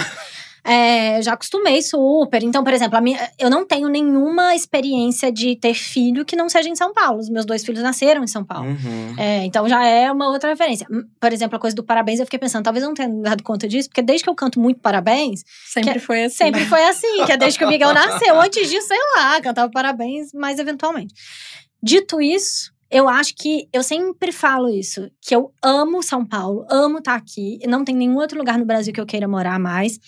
Já acostumei super. Então, por exemplo, eu não tenho nenhuma experiência de ter filho que não seja em São Paulo. Os meus 2 filhos nasceram em São Paulo. Uhum. Então já é uma outra referência. Por exemplo, a coisa do parabéns, eu fiquei pensando, talvez eu não tenha dado conta disso, porque desde que eu canto muito parabéns… Sempre foi assim. Sempre foi assim, que é desde que o Miguel nasceu. Antes disso, sei lá, cantava parabéns, mas eventualmente. Dito isso, eu acho que, eu sempre falo isso, que eu amo São Paulo, amo estar aqui, não tem nenhum outro lugar no Brasil que eu queira morar mais.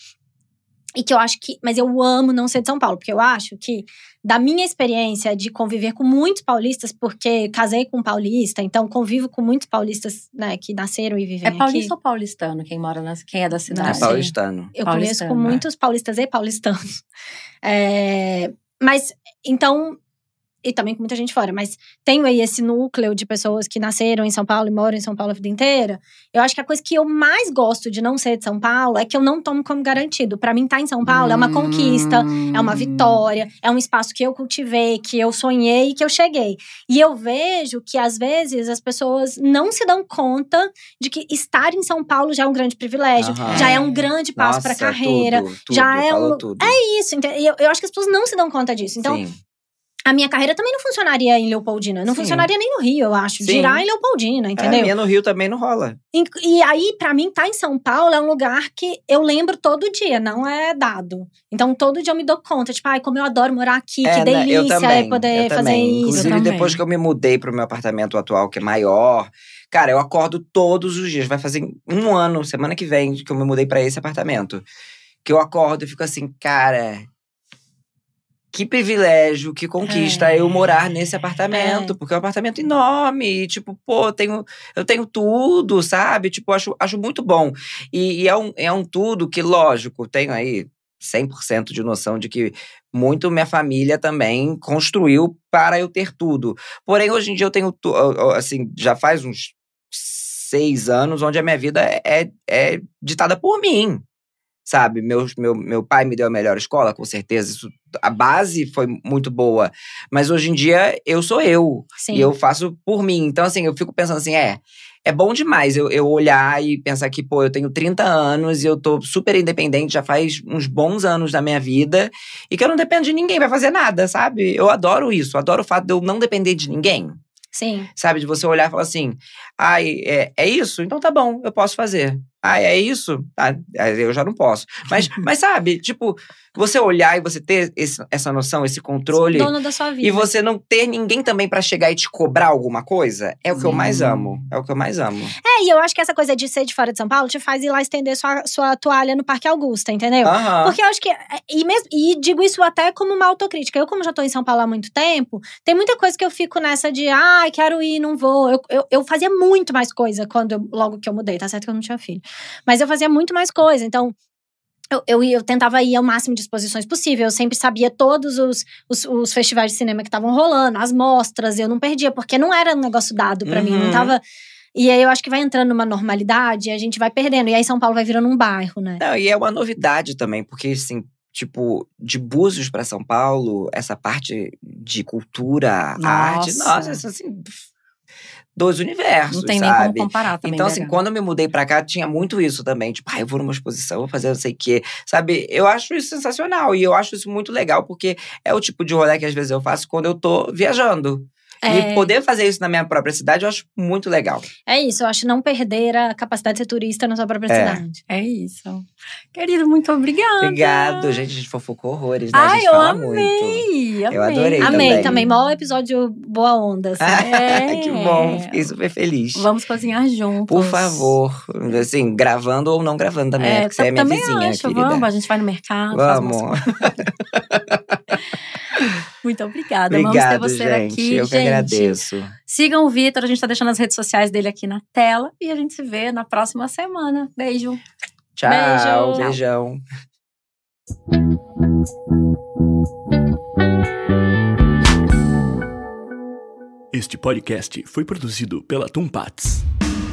E que eu acho que… Mas eu amo não ser de São Paulo, porque eu acho que, da minha experiência de conviver com muitos paulistas, porque casei com um paulista, então convivo com muitos paulistas, né, que nasceram e vivem aqui. É paulista ou paulistano quem mora quem é da cidade? É paulistano. Eu conheço com muitos paulistas e paulistanos. Mas, então… E também com muita gente fora, mas tenho aí esse núcleo de pessoas que nasceram em São Paulo e moram em São Paulo a vida inteira. Eu acho que a coisa que eu mais gosto de não ser de São Paulo é que eu não tomo como garantido. Pra mim, estar em São Paulo é uma conquista, é uma vitória, é um espaço que eu cultivei, que eu sonhei e que eu cheguei. E eu vejo que, às vezes, as pessoas não se dão conta de que estar em São Paulo já é um grande privilégio, já é um grande passo pra carreira. Tudo, já é tudo. É isso, eu acho que as pessoas não se dão conta disso. Então, Sim. A minha carreira também não funcionaria em Leopoldina. Não funcionaria nem no Rio, eu acho. Dirá em Leopoldina, entendeu? A minha no Rio também não rola. E aí, pra mim, tá em São Paulo é um lugar que eu lembro todo dia, não é dado. Então, todo dia eu me dou conta. Tipo, como eu adoro morar aqui, que delícia poder fazer isso. Inclusive, depois que eu me mudei pro meu apartamento atual, que é maior… Cara, eu acordo todos os dias. Vai fazer 1 ano, semana que vem, que eu me mudei pra esse apartamento. Que eu acordo e fico assim, cara… Que privilégio, que conquista eu morar nesse apartamento. Porque é um apartamento enorme. E, tipo, eu tenho tudo, sabe? Tipo, acho muito bom. E é um tudo que, lógico, tenho aí 100% de noção de que muito minha família também construiu para eu ter tudo. Porém, hoje em dia eu tenho, assim, já faz uns 6 anos onde a minha vida é ditada por mim. sabe? Meu pai me deu a melhor escola, com certeza. A base foi muito boa. Mas hoje em dia, eu sou eu. Sim. E eu faço por mim. Então, assim, eu fico pensando assim, é bom demais eu olhar e pensar que, pô, eu tenho 30 anos e eu tô super independente, já faz uns bons anos da minha vida. E que eu não dependo de ninguém pra fazer nada, sabe? Eu adoro isso. Adoro o fato de eu não depender de ninguém. Sim. Sabe, de você olhar e falar assim, é isso? Então tá bom, eu posso fazer. É isso? Eu já não posso. Mas sabe, tipo, você olhar e você ter essa noção, esse controle. Dono da sua vida. E você não ter ninguém também pra chegar e te cobrar alguma coisa, é o que eu mais amo. É o que eu mais amo. E eu acho que essa coisa de ser de fora de São Paulo te faz ir lá estender sua toalha no Parque Augusta, entendeu? Porque eu acho que… E digo isso até como uma autocrítica. Eu, como já tô em São Paulo há muito tempo, tem muita coisa que eu fico nessa de… quero ir, não vou. Eu fazia muito mais coisa logo que eu mudei. Tá certo que eu não tinha filho. Mas eu fazia muito mais coisa. Então… Eu tentava ir ao máximo de exposições possível. Eu sempre sabia todos os festivais de cinema que estavam rolando, as mostras. Eu não perdia, porque não era um negócio dado pra mim. Não tava… E aí eu acho que vai entrando numa normalidade e a gente vai perdendo. E aí São Paulo vai virando um bairro, né? Não, e é uma novidade também, porque assim… Tipo, de Búzios pra São Paulo, essa parte de cultura, arte… Nossa, assim… Dois universos, não tem sabe? nem como comparar também. Então, assim, quando eu me mudei pra cá, tinha muito isso também. Tipo, eu vou numa exposição, vou fazer não sei o quê. Sabe? Eu acho isso sensacional. E eu acho isso muito legal, porque é o tipo de rolê que às vezes eu faço quando eu tô viajando. E poder fazer isso na minha própria cidade, eu acho muito legal. É isso, eu acho não perder a capacidade de ser turista na sua própria cidade. É isso. Querido, muito obrigada. Obrigado, gente. A gente fofocou horrores, né? A gente fala muito. Eu adorei Amei também. Maior episódio boa onda. Assim. Que bom, fiquei super feliz. Vamos cozinhar juntos. Por favor. Assim, gravando ou não gravando também, porque você é minha vizinha, querida. Vamos, a gente vai no mercado. Vamos. Muito obrigada. Obrigado, vamos ter você gente. aqui. Eu que agradeço. Sigam o Vitor, a gente tá deixando as redes sociais dele aqui na tela. E a gente se vê na próxima semana. Beijo. Tchau. Beijão. Este podcast foi produzido pela Tumpats.